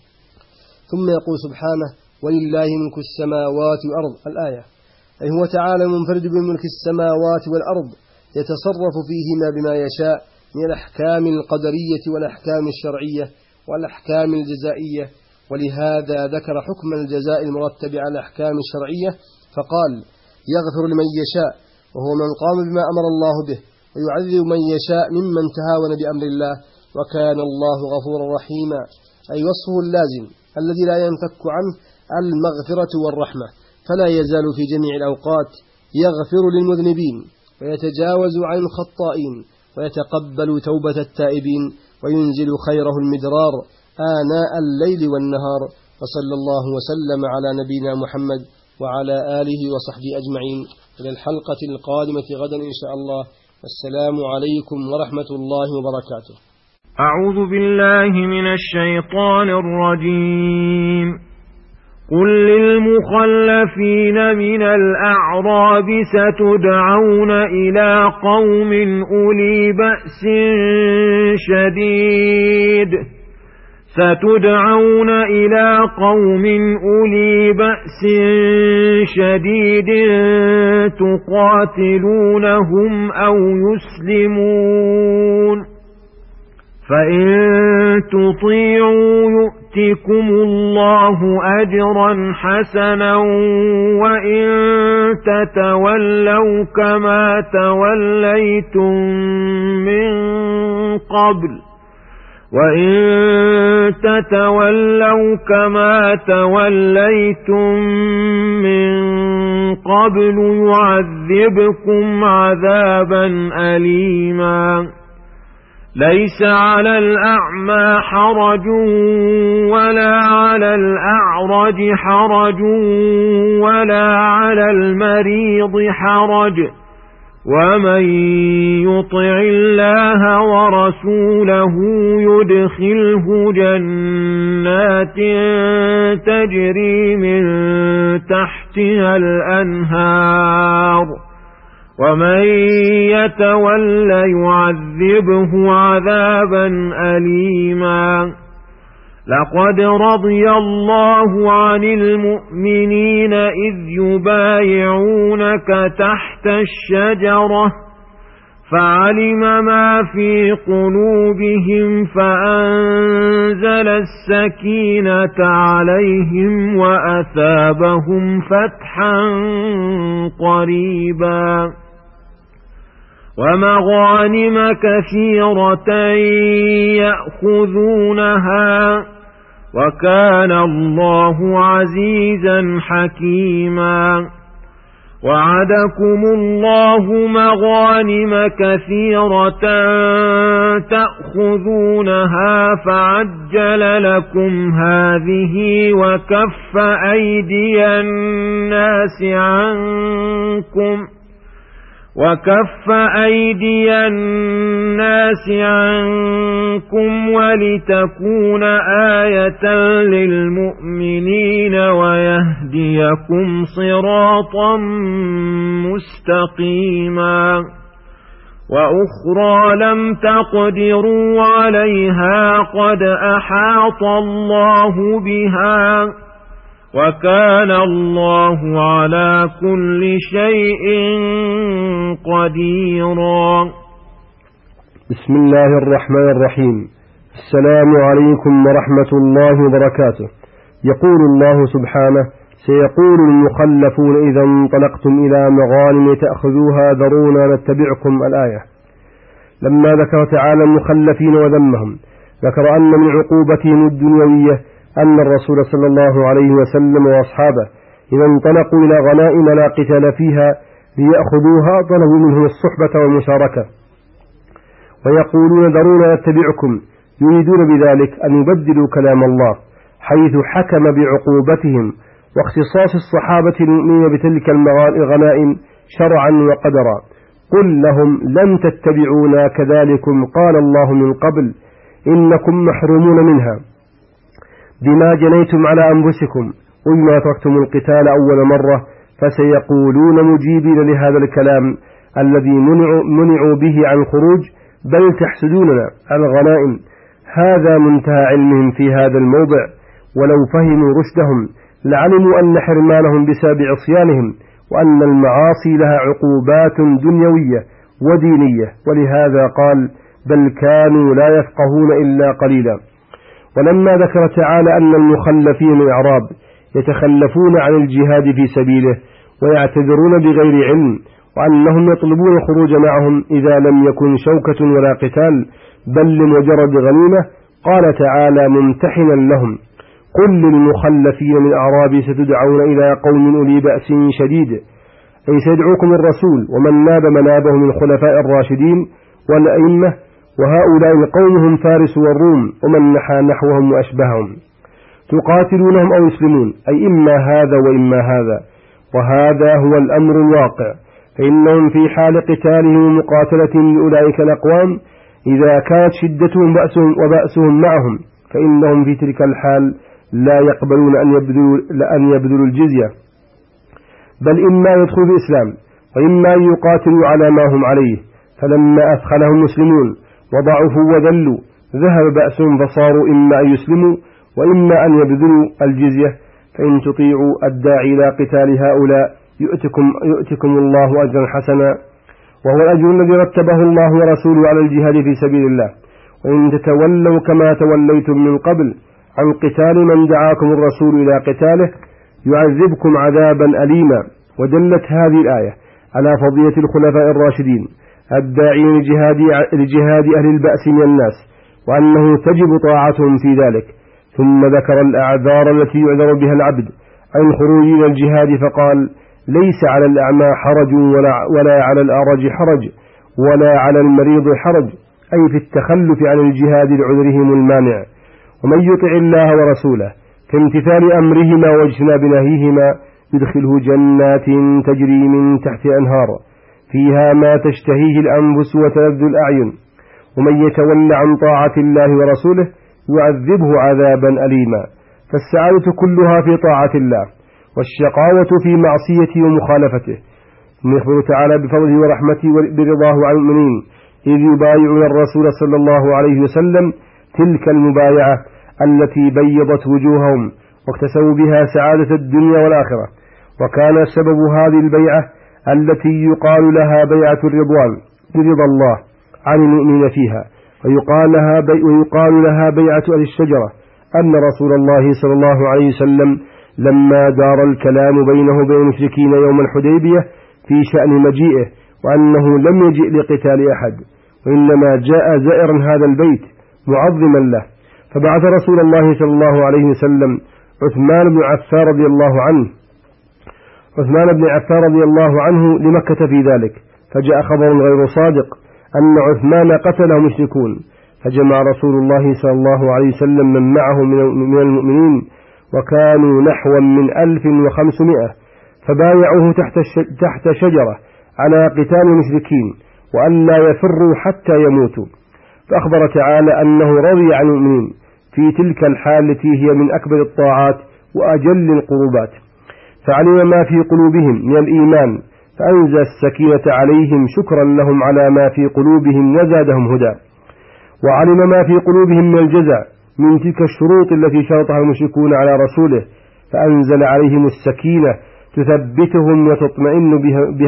ثم يقول سبحانه ولله ملك السماوات والأرض. الآية. أي هو تعالى منفرد بملك السماوات والأرض، يتصرف فيهما بما يشاء من الأحكام القدرية والأحكام الشرعية والأحكام الجزائية. ولهذا ذكر حكم الجزاء المرتب على الأحكام الشرعية فقال يغفر لمن يشاء وهو من قام بما أمر الله به، ويعذب من يشاء ممن تهاون بأمر الله، وكان الله غفورا رحيما. أي وصفه اللازم الذي لا ينفك عنه المغفرة والرحمة، فلا يزال في جميع الأوقات يغفر للمذنبين ويتجاوز عن الخطائين ويتقبل توبة التائبين وينزل خيره المدرار آناء الليل والنهار. وصلى الله وسلم على نبينا محمد وعلى آله وصحبه أجمعين. إلى الحلقة القادمة غدا إن شاء الله، والسلام عليكم ورحمة الله وبركاته. أعوذ بالله من الشيطان الرجيم. قل للمخلفين من الأعراب ستدعون إلى قوم أولي بأس شديد تقاتلونهم أو يسلمون، فإن تطيعوا يؤتكم الله أجرا حسنا وإن تتولوا كما توليتم من قبل يعذبكم عذابا أليما ليس على الأعمى حرج ولا على الأعرج حرج ولا على المريض حرج ومن يطع الله ورسوله يدخله جنات تجري من تحتها الأنهار ومن يتول يعذبه عذابا أليما لقد رضي الله عن المؤمنين إذ يبايعونك تحت الشجرة فعلم ما في قلوبهم فأنزل السكينة عليهم وأثابهم فتحا قريبا ومغانم كثيرة يأخذونها وكان الله عزيزا حكيما وعدكم الله مغانم كثيرة تأخذونها فعجل لكم هذه وكف أيدي الناس عنكم ولتكون آية للمؤمنين ويهديكم صراطا مستقيما وأخرى لم تقدروا عليها قد أحاط الله بها وكان الله على كل شيء قديرا. بسم الله الرحمن الرحيم. السلام عليكم ورحمة الله وبركاته. يقول الله سبحانه: سيقول المخلفون إذا انطلقتم إلى مغانم تأخذوها ذرونا نتبعكم. الآية. لما ذكر تعالى المخلفين وذمهم ذكر أن من عقوبتهم الدنيوية أن الرسول صلى الله عليه وسلم وأصحابه إذا انطلقوا إلى غنائم لا قتال فيها ليأخذوها طلبوا منهم الصحبة والمشاركة ويقولون ذرونا نتبعكم، يريدون بذلك أن يبدلوا كلام الله حيث حكم بعقوبتهم واختصاص الصحابة المؤمنين بتلك الغنائم شرعا وقدرا. قل لهم لن تتبعونا كذلكم قال الله من قبل إنكم محرومون منها بما جنيتم على أنفسكم وبما تركتم القتال أول مرة، فسيقولون مجيبين لهذا الكلام الذي منعوا به عن الخروج بل تحسدوننا على الغنائم. هذا منتهى علمهم في هذا الموضع، ولو فهموا رشدهم لعلموا أن حرمانهم بسبب عصيانهم وأن المعاصي لها عقوبات دنيوية ودينية، ولهذا قال: بل كانوا لا يفقهون إلا قليلا. ولما ذكر تعالى أن المخلفين الأعراب يتخلفون عن الجهاد في سبيله ويعتذرون بغير علم وأنهم يطلبون الخروج معهم إذا لم يكن شوكة ولا قتال بل لمجرد غنيمة، قال تعالى ممتحنا لهم: قل للمخلفين من الأعراب ستدعون إلى قوم أولي بأس شديد، أي سيدعوكم الرسول ومن ناب منابه من الخلفاء الراشدين والأئمة، وهؤلاء القوم هم فارس والروم ومن نحى نحوهم وأشبههم، تقاتلونهم أو يسلمون، أي إما هذا وإما هذا، وهذا هو الأمر الواقع، فإنهم في حال قتالهم ومقاتلتهم لأولئك الأقوام إذا كانت شدتهم وبأسهم معهم فإنهم في تلك الحال لا يقبلون أن يبذلوا الجزية، بل إما يدخلوا الإسلام وإما يقاتلوا على ما هم عليه. فلما أثخلهم المسلمون وضعفوا وذلوا ذهب بأسهم فصاروا إما أن يسلموا وإما أن يبذلوا الجزية. فإن تطيعوا الداعي إلى قتال هؤلاء يؤتكم الله أجرا حسنا، وهو الأجر الذي رتبه الله ورسوله على الجهاد في سبيل الله. وإن تتولوا كما توليتم من قبل عن قتال من دعاكم الرسول إلى قتاله يعذبكم عذابا أليما. ودلت هذه الآية على فضيلة الخلفاء الراشدين الداعين لجهاد أهل البأس من الناس، وأنه تجب طاعتهم في ذلك. ثم ذكر الأعذار التي يعذر بها العبد عن خروج إلى الجهاد، فقال: ليس على الأعمى حرج ولا على الأعرج حرج ولا على المريض حرج، أي في التخلف عن الجهاد لعذرهم المانع. ومن يطع الله ورسوله في امتثال أمرهما واجتناب نهيهما يدخله جنات تجري من تحت أنهار فيها ما تشتهيه الأنفس وتلذ الأعين. ومن يتولى عن طاعة الله ورسوله يعذبه عذابا أليما. فالسعادة كلها في طاعة الله، والشقاوة في معصيته ومخالفته. ثم يخبر تعالى بفضله ورحمته برضاه عن المؤمنين إذ يبايعون الرسول صلى الله عليه وسلم تلك المبايعة التي بيضت وجوههم واكتسبوا بها سعادة الدنيا والآخرة. وكان سبب هذه البيعة التي يقال لها بيعة الرضوان برضا الله عن المؤمنين فيها، ويقال لها بيعة أهل الشجرة، أن رسول الله صلى الله عليه وسلم لما دار الكلام بينه وبين المشركين يوم الحديبية في شأن مجيئه، وأنه لم يجئ لقتال أحد وإنما جاء زائرا هذا البيت معظما له، فبعث رسول الله صلى الله عليه وسلم عثمان بن عفان رضي الله عنه لمكة في ذلك، فجاء خبر غير صادق أن عثمان قتله مشركون، فجمع رسول الله صلى الله عليه وسلم من معه من المؤمنين، وكانوا نحو من 1500، فبايعوه تحت شجرة على قتال المشركين وأن لا يفروا حتى يموتوا. فأخبر تعالى أنه رضي عن المؤمنين في تلك الحال التي هي من أكبر الطاعات وأجل القربات، فعلم ما في قلوبهم من الإيمان فأنزل السكينة عليهم شكرا لهم على ما في قلوبهم وزادهم هدى. وعلم ما في قلوبهم من الجزع من تلك الشروط التي شرطها المشركون على رسوله، فأنزل عليهم السكينة تثبتهم وتطمئن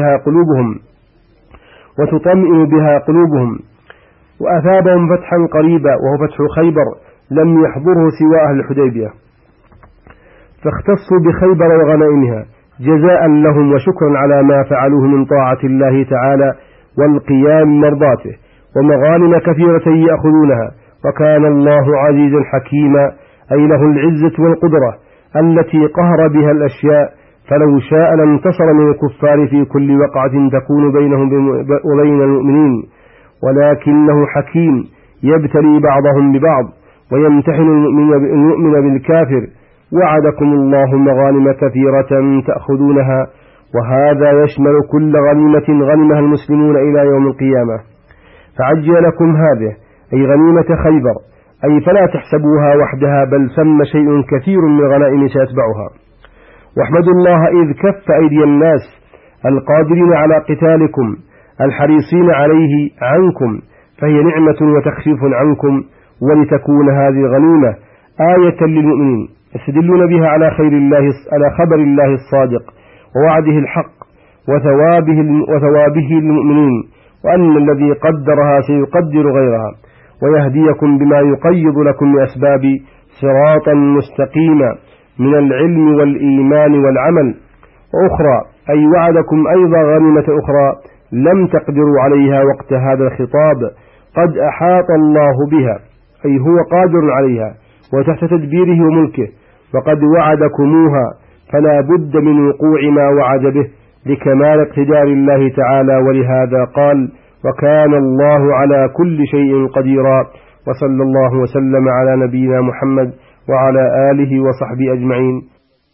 بها قلوبهم وأثابهم فتحا قريبا وهو فتح خيبر لم يحضره سوى أهل الحديبية، فاختصوا بخيبر وغنائمها جزاء لهم وشكرا على ما فعلوه من طاعة الله تعالى والقيام مرضاته، ومغانم كثيرة يأخذونها. وكان الله عزيزا حكيما، أي له العزة والقدرة التي قهر بها الأشياء، فلو شاء لانتصر من الكفار في كل وقعة تكون بينهم وبين المؤمنين، ولكنه حكيم يبتلي بعضهم ببعض ويمتحن المؤمن بالكافر. وعدكم الله مغانم كثيرة تأخذونها، وهذا يشمل كل غنيمة غنمها المسلمون إلى يوم القيامة، فعجل لكم هذه أي غنيمة خيبر، أي فلا تحسبوها وحدها بل ثم شيء كثير من غنائم سيتبعها. واحمدوا الله إذ كف أيدي الناس القادرين على قتالكم الحريصين عليه عنكم، فهي نعمة وتخفيف عنكم، ولتكون هذه غنيمة آية للمؤمنين يستدلون بها على خبر الله الصادق ووعده الحق وثوابه للمؤمنين، وأن الذي قدرها سيقدر غيرها، ويهديكم بما يقيض لكم من أسباب صراطا مستقيما من العلم والإيمان والعمل. وأخرى أي وعدكم أيضا غنيمة أخرى لم تقدروا عليها وقت هذا الخطاب، قد أحاط الله بها، أي هو قادر عليها وتحت تدبيره وملكه، وقد وعدكموها، فلا بد من وقوع ما وعد به لكمال اقتدار الله تعالى. ولهذا قال: وكان الله على كل شيء قديرا. وصلى الله وسلم على نبينا محمد وعلى آله وصحبه أجمعين.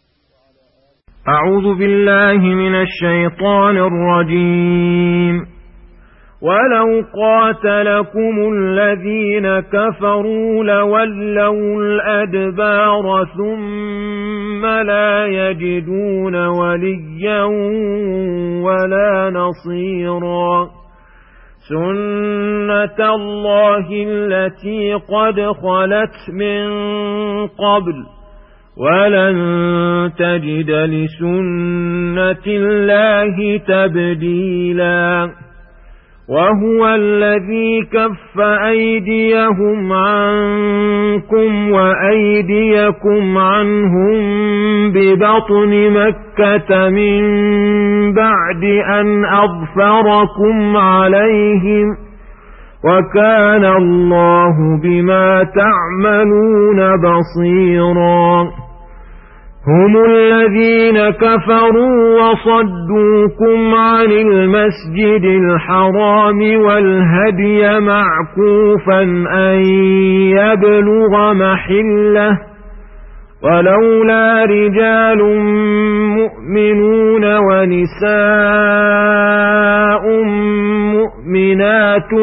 أعوذ بالله من الشيطان الرجيم. ولو قاتلكم الذين كفروا لولوا الأدبار ثم لا يجدون وليا ولا نصيرا. سنة الله التي قد خلت من قبل ولن تجد لسنة الله تبديلا. وهو الذي كف أيديهم عنكم وأيديكم عنهم ببطن مكة من بعد أن أظفركم عليهم وكان الله بما تعملون بصيرا هم الذين كفروا وصدوكم عن المسجد الحرام والهدي معكوفا أن يبلغ محله ولولا رجال مؤمنون ونساء مؤمنات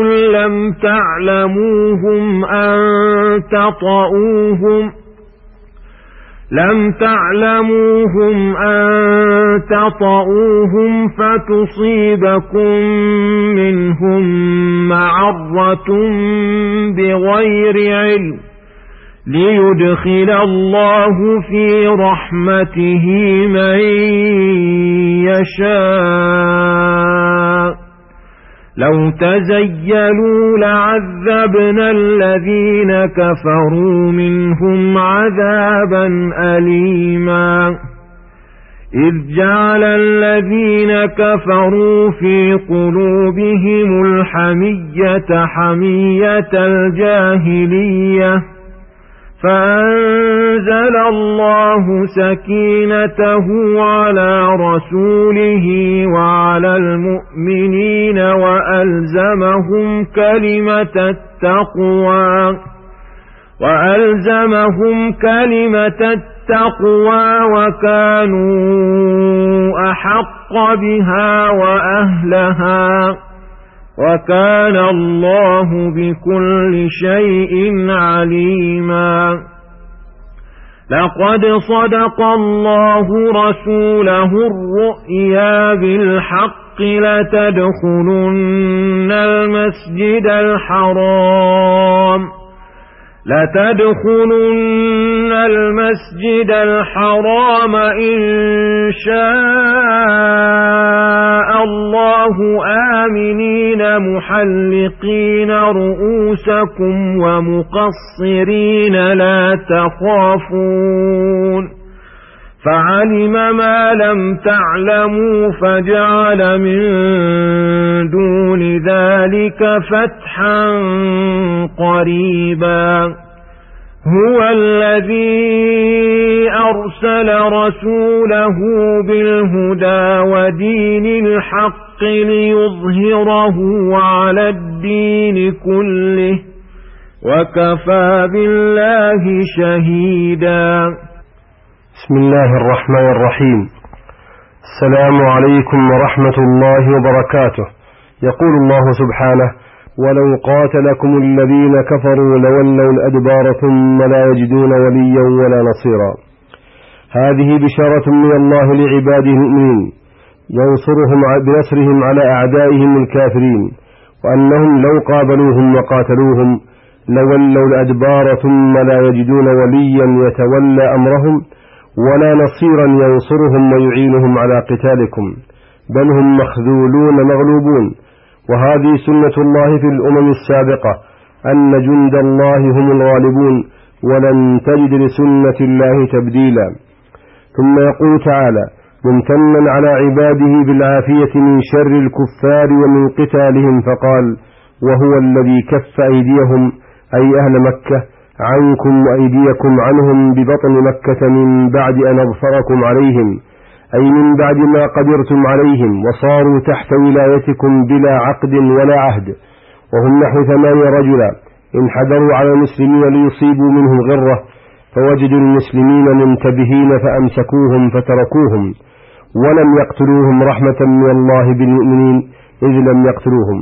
لم تعلموهم أن تطؤوهم فتصيبكم منهم معرة بغير علم ليدخل الله في رحمته من يشاء لو تزيلوا لعذبنا الذين كفروا منهم عذابا أليما إذ جعل الذين كفروا في قلوبهم الحمية حمية الجاهلية فأنزل الله سكينته على رسوله وعلى المؤمنين وألزمهم كلمة التقوى وكانوا أحق بها وأهلها وكان الله بكل شيء عليما لقد صدق الله رسوله الرؤيا بالحق لتدخلن المسجد الحرام إن شاء الله آمنين محلقين رؤوسكم ومقصرين لا تخافون فعلم ما لم تعلموا فجعل من دون ذلك فتحا قريبا هو الذي أرسل رسوله بالهدى ودين الحق ليظهره على الدين كله وكفى بالله شهيدا بسم الله الرحمن الرحيم السلام عليكم ورحمة الله وبركاته يقول الله سبحانه ولو قاتلكم الذين كفروا لولوا الأدبار ثم لا يجدون وليا ولا نصيرا هذه بشارة من الله لعباده المؤمنين ينصرهم بنصرهم على أعدائهم الكافرين وأنهم لو قابلوهم وقاتلوهم لولوا الأدبار ثم لا يجدون وليا يتولى أمرهم ولا نصيرا ينصرهم ويعينهم على قتالكم بل هم مخذولون مغلوبون وهذه سنة الله في الأمم السابقة أن جند الله هم الغالبون ولن تجد لسنة الله تبديلا ثم يقول تعالى ممتنا على عباده بالعافية من شر الكفار ومن قتالهم فقال وهو الذي كف أيديهم أي أهل مكة عنكم وأيديكم عنهم ببطن مكة من بعد أن أظفركم عليهم أي من بعد ما قدرتم عليهم وصاروا تحت ولايتكم بلا عقد ولا عهد وهم نحو 8 رجلا انحدروا على المسلمين ليصيبوا منهم غرة فوجدوا المسلمين منتبهين فأمسكوهم فتركوهم ولم يقتلوهم رحمة من الله بالمؤمنين إذ لم يقتلوهم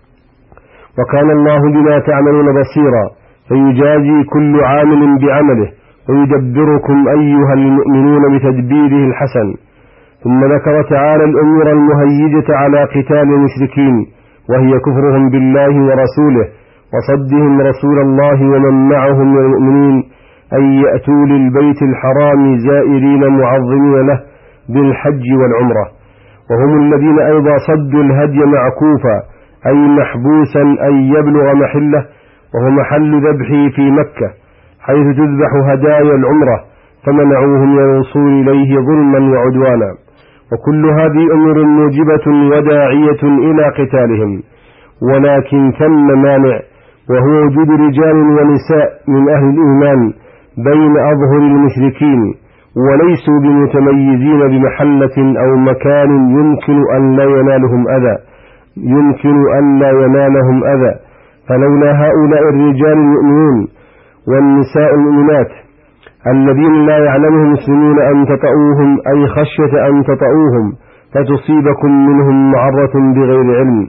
وكان الله بما تعملون بصيرا فيجازي كل عامل بعمله ويدبركم أيها المؤمنون بتدبيره الحسن ثم ذكر تعالى الأمور المهيجة على قتال المشركين وهي كفرهم بالله ورسوله وصدهم رسول الله ومن معهم من المؤمنين أن يأتوا للبيت الحرام زائرين معظمين له بالحج والعمرة وهم الذين أيضا صدوا الهدي معكوفا أي محبوسا أن يبلغ محله، وهو محل ذبحه في مكة حيث تذبح هدايا العمرة، فمنعوه من الوصول إليه ظلما وعدوانا. وكل هذه أمور موجبة وداعية إلى قتالهم، ولكن ثم مانع، وهو وجود رجال ونساء من أهل الإيمان بين أظهر المشركين، وليسوا بمتميزين بمحلة أو مكان يمكن أن لا ينالهم أذى، فلولا هؤلاء الرجال المؤمنون والنساء المؤمنات الذين لا يعلمهم المسلمون أن تطؤوهم، أي خشية أن تطؤوهم فتصيبكم منهم معرة بغير علم.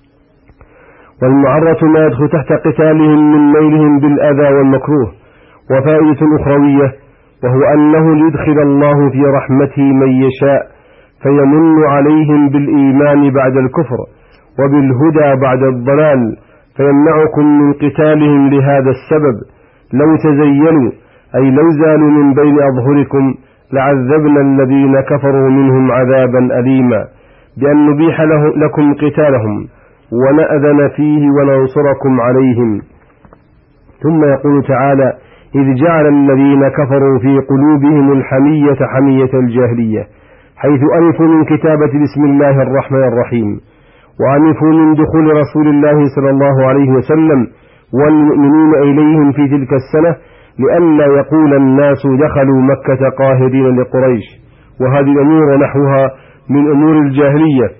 والمعرة ما يدخل تحت قتالهم من ميلهم بالأذى والمكروه. وفائدة أخروية، وهو أنه ليدخل الله في رحمته من يشاء، فيمن عليهم بالإيمان بعد الكفر وبالهدى بعد الضلال، فيمنعكم من قتالهم لهذا السبب. لو تزينوا أي لو زالوا من بين أظهركم لعذبنا الذين كفروا منهم عذابا أليما، بأن نبيح لكم قتالهم ونأذن فيه وننصركم عليهم. ثم يقول تعالى: إذ جعل الذين كفروا في قلوبهم الحمية حمية الجاهلية، حيث أنفوا من كتابة بسم الله الرحمن الرحيم، وأنفوا من دخول رسول الله صلى الله عليه وسلم والمؤمنين إليهم في تلك السنة، لئلا يقول الناس دخلوا مكة قاهرين لقريش. وهذه الأمور ونحوها من أمور الجاهلية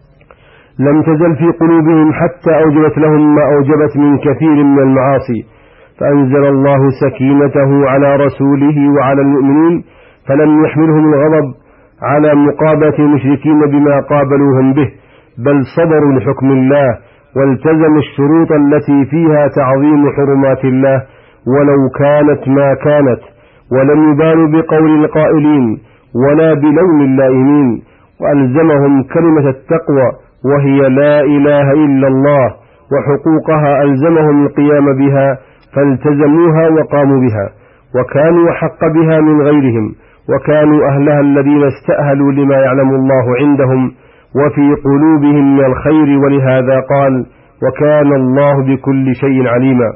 لم تزل في قلوبهم حتى أوجبت لهم ما أوجبت من كثير من المعاصي، فأنزل الله سكينته على رسوله وعلى المؤمنين، فلم يحملهم الغضب على مقابلة المشركين بما قابلوهم به، بل صبروا لحكم الله والتزموا الشروط التي فيها تعظيم حرمات الله ولو كانت ما كانت، ولم يبالوا بقول القائلين ولا بلوم اللائمين، وألزمهم كلمة التقوى وهي لا إله إلا الله، وحقوقها ألزمهم القيام بها فالتزموها وقاموا بها، وكانوا أحق بها من غيرهم، وكانوا أهلها الذين استأهلوا لما يعلم الله عندهم وفي قلوبهم من الخير، ولهذا قال: وكان الله بكل شيء عليما.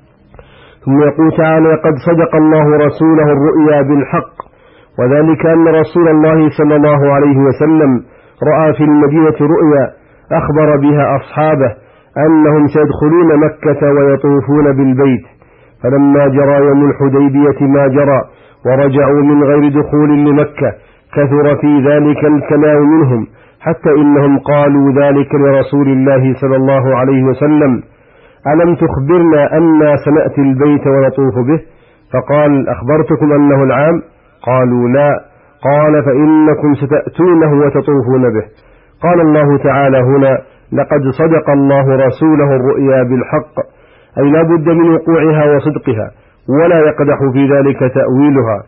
ثم يقول تعالى: قد صدق الله رسوله الرؤيا بالحق، وذلك أن رسول الله صلى الله عليه وسلم رأى في المدينة رؤيا أخبر بها أصحابه أنهم سيدخلون مكة ويطوفون بالبيت، فلما جرى يوم الحديبية ما جرى ورجعوا من غير دخول لمكة كثر في ذلك الكلام منهم، حتى إنهم قالوا ذلك لرسول الله صلى الله عليه وسلم: ألم تخبرنا أننا سنأتي البيت ونطوف به؟ فقال: أخبرتكم أنه العام؟ قالوا: لا. قال: فإنكم ستأتونه وتطوفون به. قال الله تعالى هنا: لقد صدق الله رسوله الرؤيا بالحق، أي لا بد من وقوعها وصدقها، ولا يقدح في ذلك تأويلها.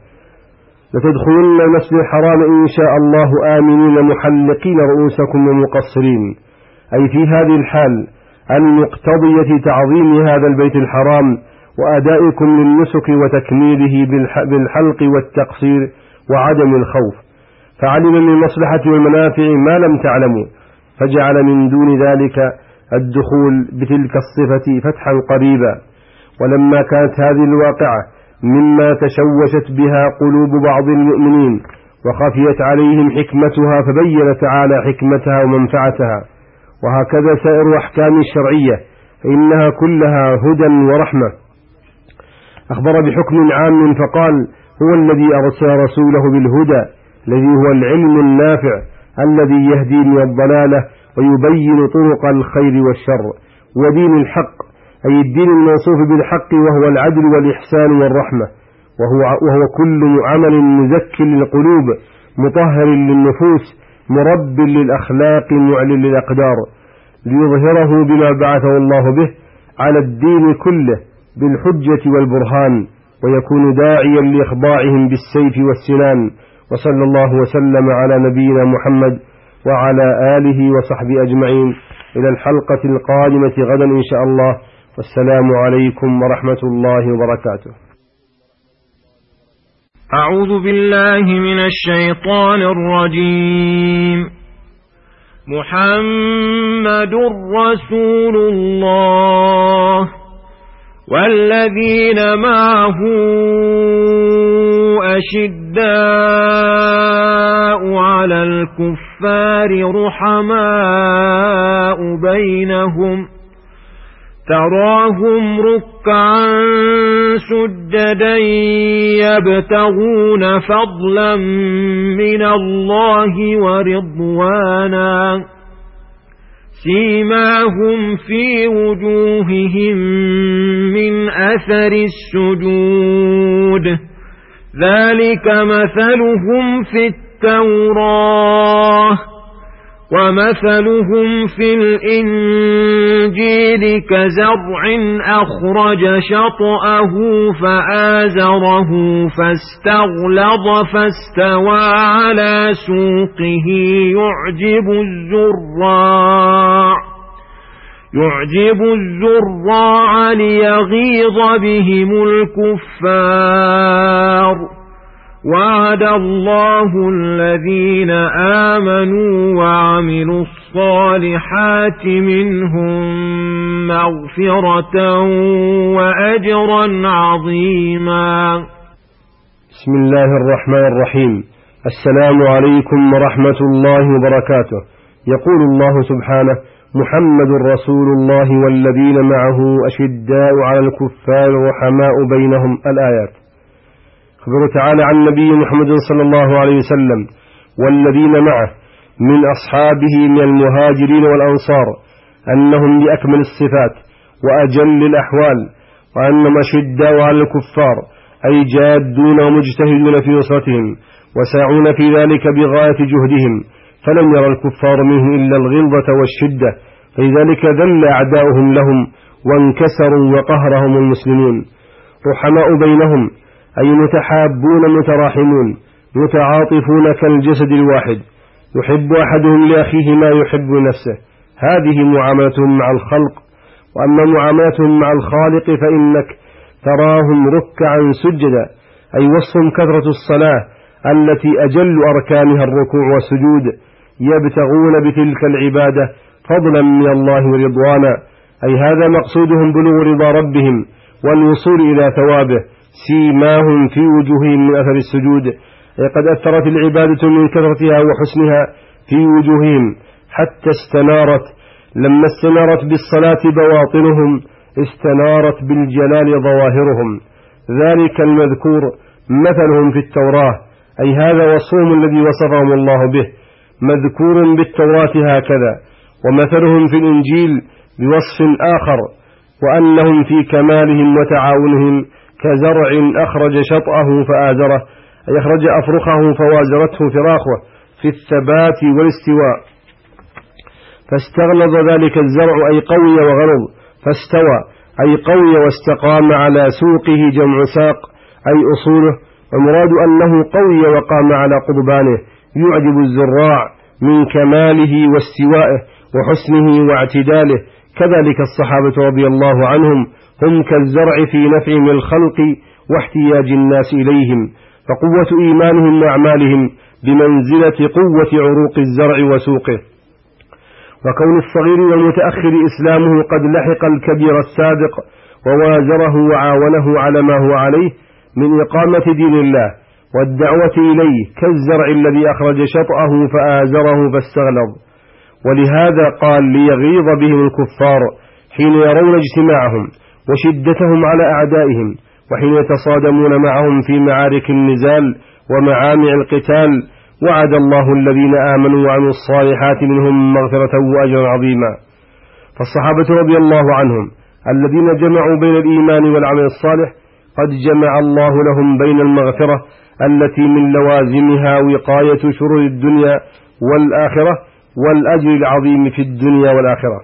لتدخلن المسجد الحرام إن شاء الله آمنين محلقين رؤوسكم ومقصرين، أي في هذه الحال المقتضية تعظيم هذا البيت الحرام وأدائكم للنسك وتكميله بالحلق والتقصير وعدم الخوف، فعلم من المصلحة والمنافع ما لم تعلموا، فجعل من دون ذلك الدخول بتلك الصفة فتحا قريبا. ولما كانت هذه الواقعة مما تشوشت بها قلوب بعض المؤمنين وخفيت عليهم حكمتها، فبين تعالى حكمتها ومنفعتها. وهكذا سائر أحكام الشرعية فإنها كلها هدى ورحمة. أخبر بحكم عام فقال: هو الذي أرسل رسوله بالهدى، الذي هو العلم النافع الذي يهدي من الضلالة ويبين طرق الخير والشر، ودين الحق، أي الدين الموصوف بالحق، وهو العدل والإحسان والرحمة، وهو كل عمل مزكي للقلوب مطهر للنفوس مرب للأخلاق معلن للأقدار، ليظهره بما بعثه الله به على الدين كله بالحجة والبرهان، ويكون داعيا لإخضاعهم بالسيف والسنان. وصلى الله وسلم على نبينا محمد وعلى آله وصحبه أجمعين، إلى الحلقة القادمة غدا إن شاء الله، والسلام عليكم ورحمة الله وبركاته. أعوذ بالله من الشيطان الرجيم. محمد رسول الله والذين معه أشداء على الكفار رحماء بينهم تراهم ركعا سجدا يبتغون فضلا من الله ورضوانا سيماهم في وجوههم من أثر السجود ذلك مثلهم في التوراة ومثلهم في الإنجيل كزرع أخرج شطأه فآزره فاستغلظ فاستوى على سوقه يعجب الزراع ليغيظ بهم الكفار وعد الله الذين آمنوا وعملوا الصالحات منهم مغفرة وأجرا عظيما. بسم الله الرحمن الرحيم. السلام عليكم ورحمة الله وبركاته. يقول الله سبحانه: محمد رسول الله والذين معه أشداء على الكفار رحماء بينهم. الآيات. خبر تعالى عن النبي محمد صلى الله عليه وسلم والذين معه من أصحابه من المهاجرين والأنصار أنهم بأكمل الصفات وأجل الأحوال، وأنهم أشداء على الكفار أي جادون ومجتهدون في نصرتهم وساعون في ذلك بغاية جهدهم، فلم يرى الكفار منه إلا الغلظة والشدة، فلذلك ذل أعداؤهم لهم وانكسروا وقهرهم المسلمون. رحماء بينهم أي متحابون متراحمون متعاطفون كالجسد الواحد، يحب أحدهم لأخيه ما يحب نفسه. هذه معاملتهم مع الخلق. وأما معاملتهم مع الخالق فإنك تراهم ركعا سجدا، أي وصفهم كثرة الصلاة التي أجل أركانها الركوع والسجود، يبتغون بتلك العبادة فضلا من الله ورضوانا، أي هذا مقصودهم بلوغ رضا ربهم والوصول إلى ثوابه. سيماهم في وجوههم من أثر السجود، أي قد أثرت العبادة من كثرتها وحسنها في وجوههم حتى استنارت. لما استنارت بالصلاة بواطنهم استنارت بالجلال ظواهرهم. ذلك المذكور مثلهم في التوراة، أي هذا وصفهم الذي وصفهم الله به مذكور بالتوراة هكذا، ومثلهم في الإنجيل بوصف آخر، وأنهم في كمالهم وتعاونهم كزرع أخرج شطأه فآزره، أي أخرج أفرخه فوازرته فراخه في الثبات والاستواء، فاستغلظ ذلك الزرع أي قوي وغلظ، فاستوى أي قوي واستقام على سوقه جمع ساق أي أصوله، والمراد أنه قوي وقام على قضبانه، يعجب الزراع من كماله واستوائه وحسنه واعتداله. كذلك الصحابة رضي الله عنهم هم كالزرع في نفعهم الخلق واحتياج الناس إليهم، فقوة إيمانهم وأعمالهم بمنزلة قوة عروق الزرع وسوقه. وكون الصغير والمتأخر إسلامه قد لحق الكبير السابق ووازره وعاونه على ما هو عليه من إقامة دين الله والدعوة إليه، كالزرع الذي أخرج شطأه فآزره فاستغلظ. ولهذا قال: ليغيظ بهم الكفار حين يرون اجتماعهم وشدتهم على أعدائهم، وحين يتصادمون معهم في معارك النزال ومعامع القتال. وعد الله الذين آمنوا وعملوا الصالحات منهم مغفرة وأجرا عظيما. فالصحابة رضي الله عنهم الذين جمعوا بين الإيمان والعمل الصالح قد جمع الله لهم بين المغفرة التي من لوازمها وقاية شرور الدنيا والآخرة والأجر العظيم في الدنيا والآخرة.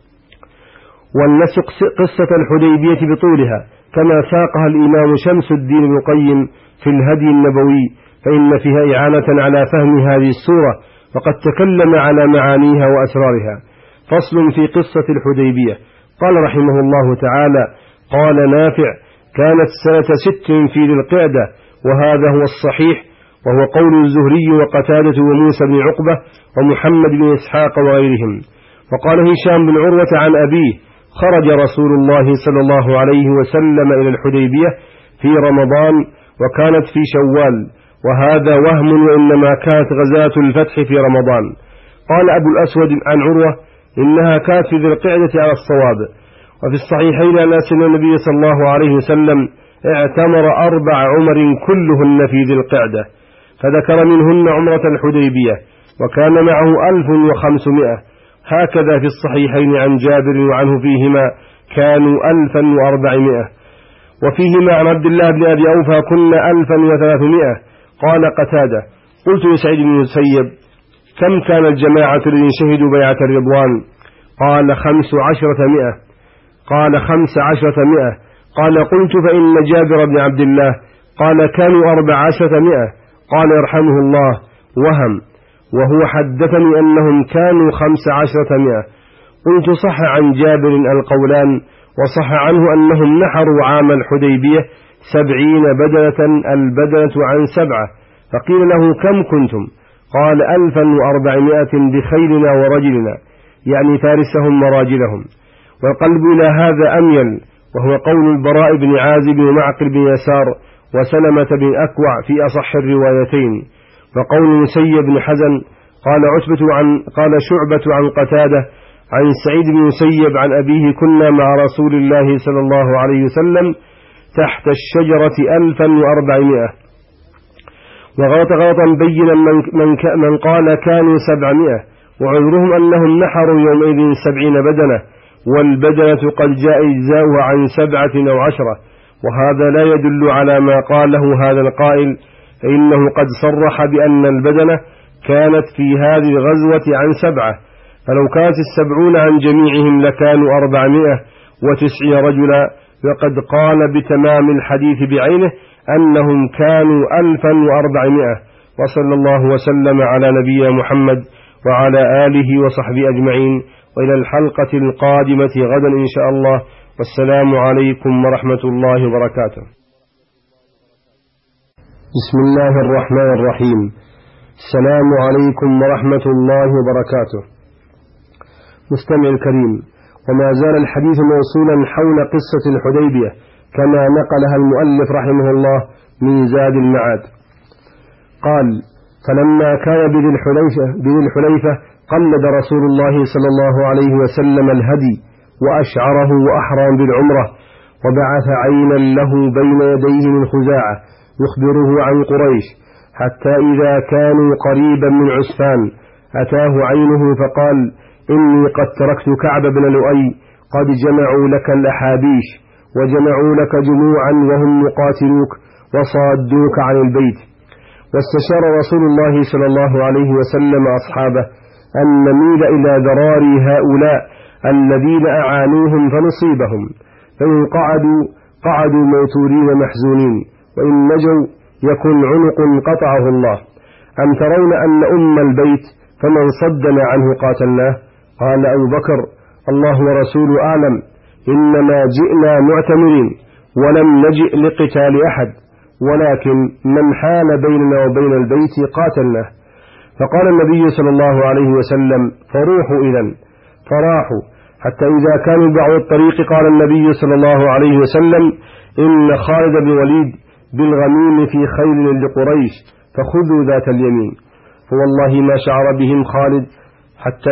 ولنسق قصة الحديبية بطولها كما ساقها الإمام شمس الدين ابن القيم في الهدي النبوي، فإن فيها إعانة على فهم هذه السورة، وقد تكلم على معانيها وأسرارها. فصل في قصة الحديبية. قال رحمه الله تعالى: قال نافع: كانت سنة 6 في ذي القعدة، وهذا هو الصحيح، وهو قول الزهري وقتادة وموسى بن عقبة ومحمد بن إسحاق وغيرهم. وقال هشام بن عروة عن أبيه: خرج رسول الله صلى الله عليه وسلم إلى الحديبية في رمضان وكانت في شوال، وهذا وهم، وإنما كانت غزاة الفتح في رمضان. قال أبو الأسود عن عروة: إنها كانت في ذي القعدة على الصواب. وفي الصحيحين أن سيدنا النبي صلى الله عليه وسلم اعتمر 4 عمر كلهن في ذي القعدة، فذكر منهن عمرة الحديبية، وكان معه 1500. هكذا في الصحيحين عن جابر وعنه فيهما كانوا 1400. وفيهما عن عبد الله بن أبي أوفى كنا 1300. قال قتادة: قلت لسعيد بن المسيب: كم كان الجماعة الذين شهدوا بيعة الرضوان؟ قال 1500. قال 1500. قال: قلت فإن جابر بن عبد الله قال كانوا 400. قال: يرحمه الله، وهم، وهو حدثني أنهم كانوا 1500. قلت: صح عن جابر القولان، وصح عنه أنهم نحروا عام الحديبية 70 بدنة، البدنة عن 7. فقيل له: كم كنتم؟ قال: 1400 بخيلنا ورجلنا، يعني فارسهم وراجلهم. والقلب إلى هذا أميل، وهو قول البراء بن عازب ومعقل بن يسار وسلمة بن أكوع في أصح الروايتين. وقول مسيب بن حزن قال شعبة عن قتادة عن سعيد بن مسيب عن أبيه: كنا مع رسول الله صلى الله عليه وسلم تحت الشجرة 1400. وغلط غلطا بينا من قال كانوا 700، وعذرهم أنهم نحروا يومئذ 70 بدنة، والبدنة قد جاء إجزاؤها عن 7 أو 10. وهذا لا يدل على ما قاله هذا القائل، فإنه قد صرح بأن البدنة كانت في هذه الغزوة عن 7، فلو كانت 70 عن جميعهم لكانوا 490 رجلا. وقد قال بتمام الحديث بعينه أنهم كانوا 1400. وصلى الله وسلم على نبينا محمد وعلى آله وصحبه أجمعين، وإلى الحلقة القادمة غدا إن شاء الله، والسلام عليكم ورحمة الله وبركاته. بسم الله الرحمن الرحيم. السلام عليكم ورحمة الله وبركاته. مستمع الكريم، وما زال الحديث موصولا حول قصة الحديبية كما نقلها المؤلف رحمه الله من زاد المعاد. قال: فلما كان بذي الحليفة قلد رسول الله صلى الله عليه وسلم الهدي وأشعره وأحرم بالعمرة، وبعث عينا له بين يديه من خزاعة يخبره عن قريش، حتى إذا كانوا قريبا من عسفان أتاه عينه فقال: إني قد تركت كعب بن لؤي قد جمعوا لك الأحابيش، وجمعوا لك جموعا وهم يقاتلوك وصادوك عن البيت. واستشار رسول الله صلى الله عليه وسلم أصحابه أن نميل إلى ذراري هؤلاء الذين أعانوهم فنصيبهم، فإن قعدوا موتورين محزونين، وإن نجوا يكن عنق قطعه الله. أم ترون أن البيت فمن صدنا عنه قاتلناه؟ قال أبو بكر: الله ورسوله أعلم، إنما جئنا معتمرين ولم نجئ لقتال أحد، ولكن من حال بيننا وبين البيت قاتلناه. فقال النبي صلى الله عليه وسلم: فروحوا إذن. فراحوا حتى إذا كانوا بعض الطريق قال النبي صلى الله عليه وسلم: إن خالد بن وليد بالغميم في خيل لقريش، فخذوا ذات اليمين. فوالله ما شعر بهم خالد حتى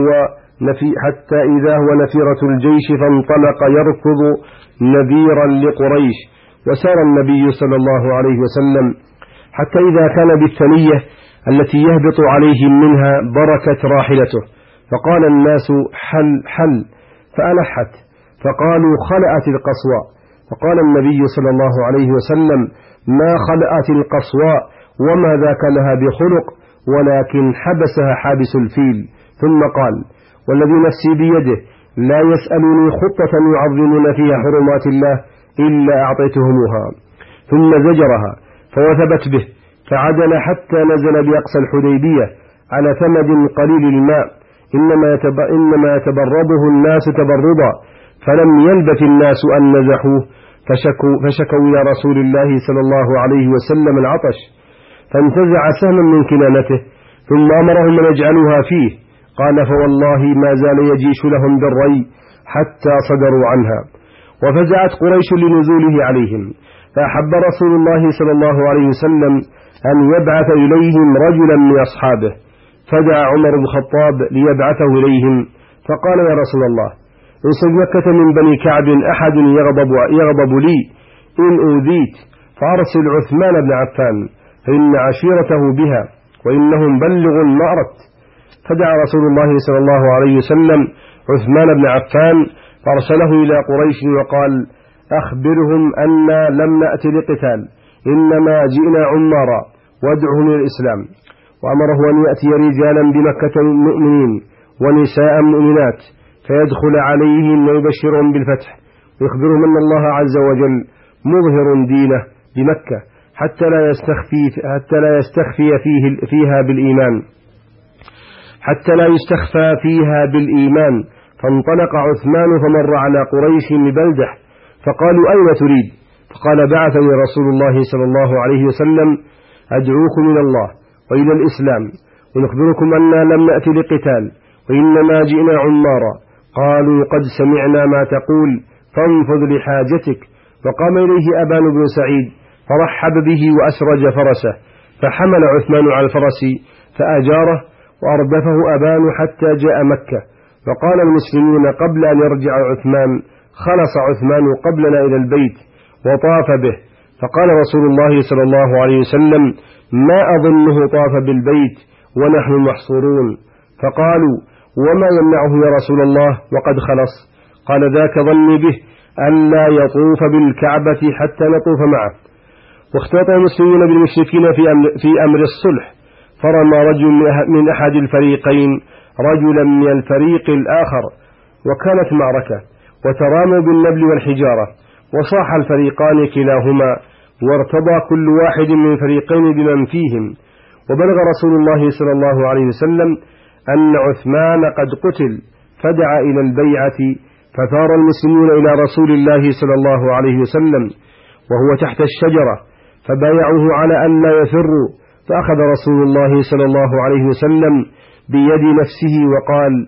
إذا هو نفيرة الجيش، فانطلق يركض نذيرا لقريش. وسار النبي صلى الله عليه وسلم حتى إذا كان بالثنية التي يهبط عليهم منها بركت راحلته، فقال الناس: حل حل، فألحت، فقالوا: خلأت القصواء. فقال النبي صلى الله عليه وسلم: ما خلأت القصواء، وما ذاك لها بخلق، ولكن حبسها حابس الفيل. ثم قال: والذي نفسي بيده لا يسألوني خطة يعظمون فيها حرمات الله إلا أعطيتهمها. ثم زجرها فوثبت به، فعدل حتى نزل بأقصى الحديبية على ثمد قليل الماء، إنما يتبرده الناس تبردا، فلم يلبث الناس أن نزحوه، فشكوا إلى رسول الله صلى الله عليه وسلم العطش، فانتزع سهما من كنانته ثم أمرهم أن يجعلوها فيه. قال فوالله ما زال يجيش لهم بالري حتى صدروا عنها. وفزعت قريش لنزوله عليهم، فأحب رسول الله صلى الله عليه وسلم أن يبعث إليهم رجلا من أصحابه، فدعا عمر بن الخطاب ليبعثه إليهم، فقال يا رسول الله إن مكة من بني كعب أحد يغضب لي إن أوذيت، فأرسل عثمان بن عفان فإن عشيرته بها وإنهم بلغ ما أردت. فدعا رسول الله صلى الله عليه وسلم عثمان بن عفان فأرسله إلى قريش وقال أخبرهم أننا لم نأت لقتال، إنما جئنا عمارا وادعهم إلى الإسلام. وأمره أن يأتي رجالا بمكة مؤمنين ونساء مؤمنات فيدخل عليهم ويبشرهم بالفتح ويخبرهم أن الله عز وجل مظهر دينه بمكة حتى لا يستخفى فيها بالإيمان. فانطلق عثمان فمر على قريش ببلدة فقالوا أين تريد؟ فقال بعثني رسول الله صلى الله عليه وسلم أدعوكم إلى الله وإلى الإسلام ونخبركم أننا لم نأتي لقتال وإنما جئنا عمارا. قالوا قد سمعنا ما تقول فانفذ لحاجتك. فقام إليه أبان بن سعيد فرحب به وأسرج فرسه، فحمل عثمان على الفرس فأجاره وأردفه أبان حتى جاء مكة. فقال المسلمون قبل أن يرجع عثمان خلص عثمان قبلنا إلى البيت وطاف به. فقال رسول الله صلى الله عليه وسلم ما أظنه طاف بالبيت ونحن محصورون. فقالوا وما يمنعه يا رسول الله وقد خلص؟ قال ذاك ظني به ألا يطوف بالكعبة حتى نطوف معه. واختلط المسلمون بالمشركين في أمر الصلح، فرمى رجل من أحد الفريقين رجلا من الفريق الآخر وكانت معركة، وتراموا بالنبل والحجارة، وصاح الفريقان كلاهما وارتضى كل واحد من الفريقين بمن فيهم. وبلغ رسول الله صلى الله عليه وسلم أن عثمان قد قتل، فدعا إلى البيعة، فثار المسلمون إلى رسول الله صلى الله عليه وسلم وهو تحت الشجرة فبايعوه على أن لا يفروا. فأخذ رسول الله صلى الله عليه وسلم بيد نفسه وقال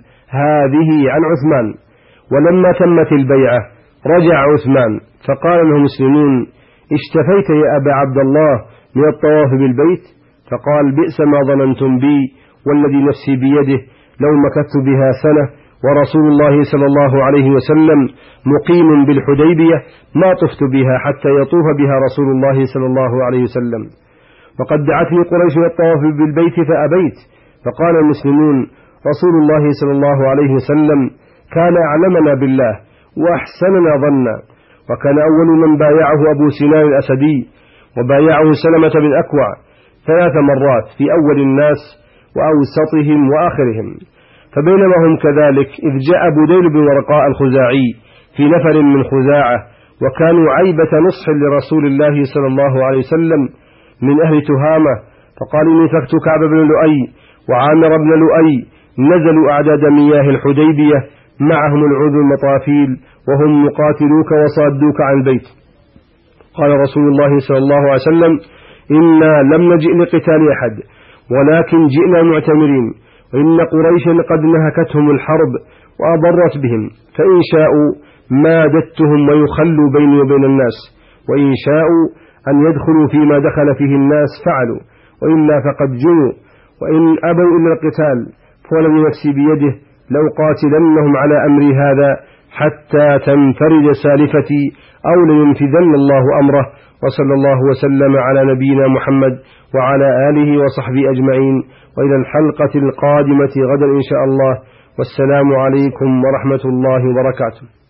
هذه عن عثمان. ولما تمت البيعة رجع عثمان فقال له المسلمون اشتفيت يا أبا عبد الله من الطواف بالبيت؟ فقال بئس ما ظننتم بي والذي نفسي بيده لو مكثت بها سنة ورسول الله صلى الله عليه وسلم مقيم بالحديبية ما طفت بها حتى يطوف بها رسول الله صلى الله عليه وسلم. وقد دعتني قريش للطواف بالبيت فأبيت. فقال المسلمون رسول الله صلى الله عليه وسلم كان أعلمنا بالله وأحسننا ظنا. وكان أول من بايعه أبو سنان الأسدي، وبايعه سلمة بن أكوع 3 مرات في أول الناس وأوسطهم وآخرهم. فبينما هم كذلك إذ جاء بديل بن ورقاء الخزاعي في نفر من خزاعة، وكانوا عيبة نصح لرسول الله صلى الله عليه وسلم من أهل تهامة، فقال إني فكت كعب بن لؤي وعامر بن لؤي نزلوا أعداد مياه الحديبية معهم العود المطافيل وهم يقاتلوك وصادوك عن البيت. قال رسول الله صلى الله عليه وسلم إنا لم نجئ لقتال أحد ولكن جئنا معتمرين، وإن قريشا قد نهكتهم الحرب وأضرت بهم، فإن شاءوا مادتهم ويخلوا بيني وبين الناس، وإن شاءوا أن يدخلوا فيما دخل فيه الناس فعلوا، وإلا فقد جنوا، وإن أبوا إلا القتال فولد نفسي بيده لو قاتلنهم على أمري هذا حتى تنفرد سالفتي أو لينفذن الله أمره. وصلى الله وسلم على نبينا محمد وعلى آله وصحبه أجمعين، وإلى الحلقة القادمة غدا إن شاء الله، والسلام عليكم ورحمة الله وبركاته.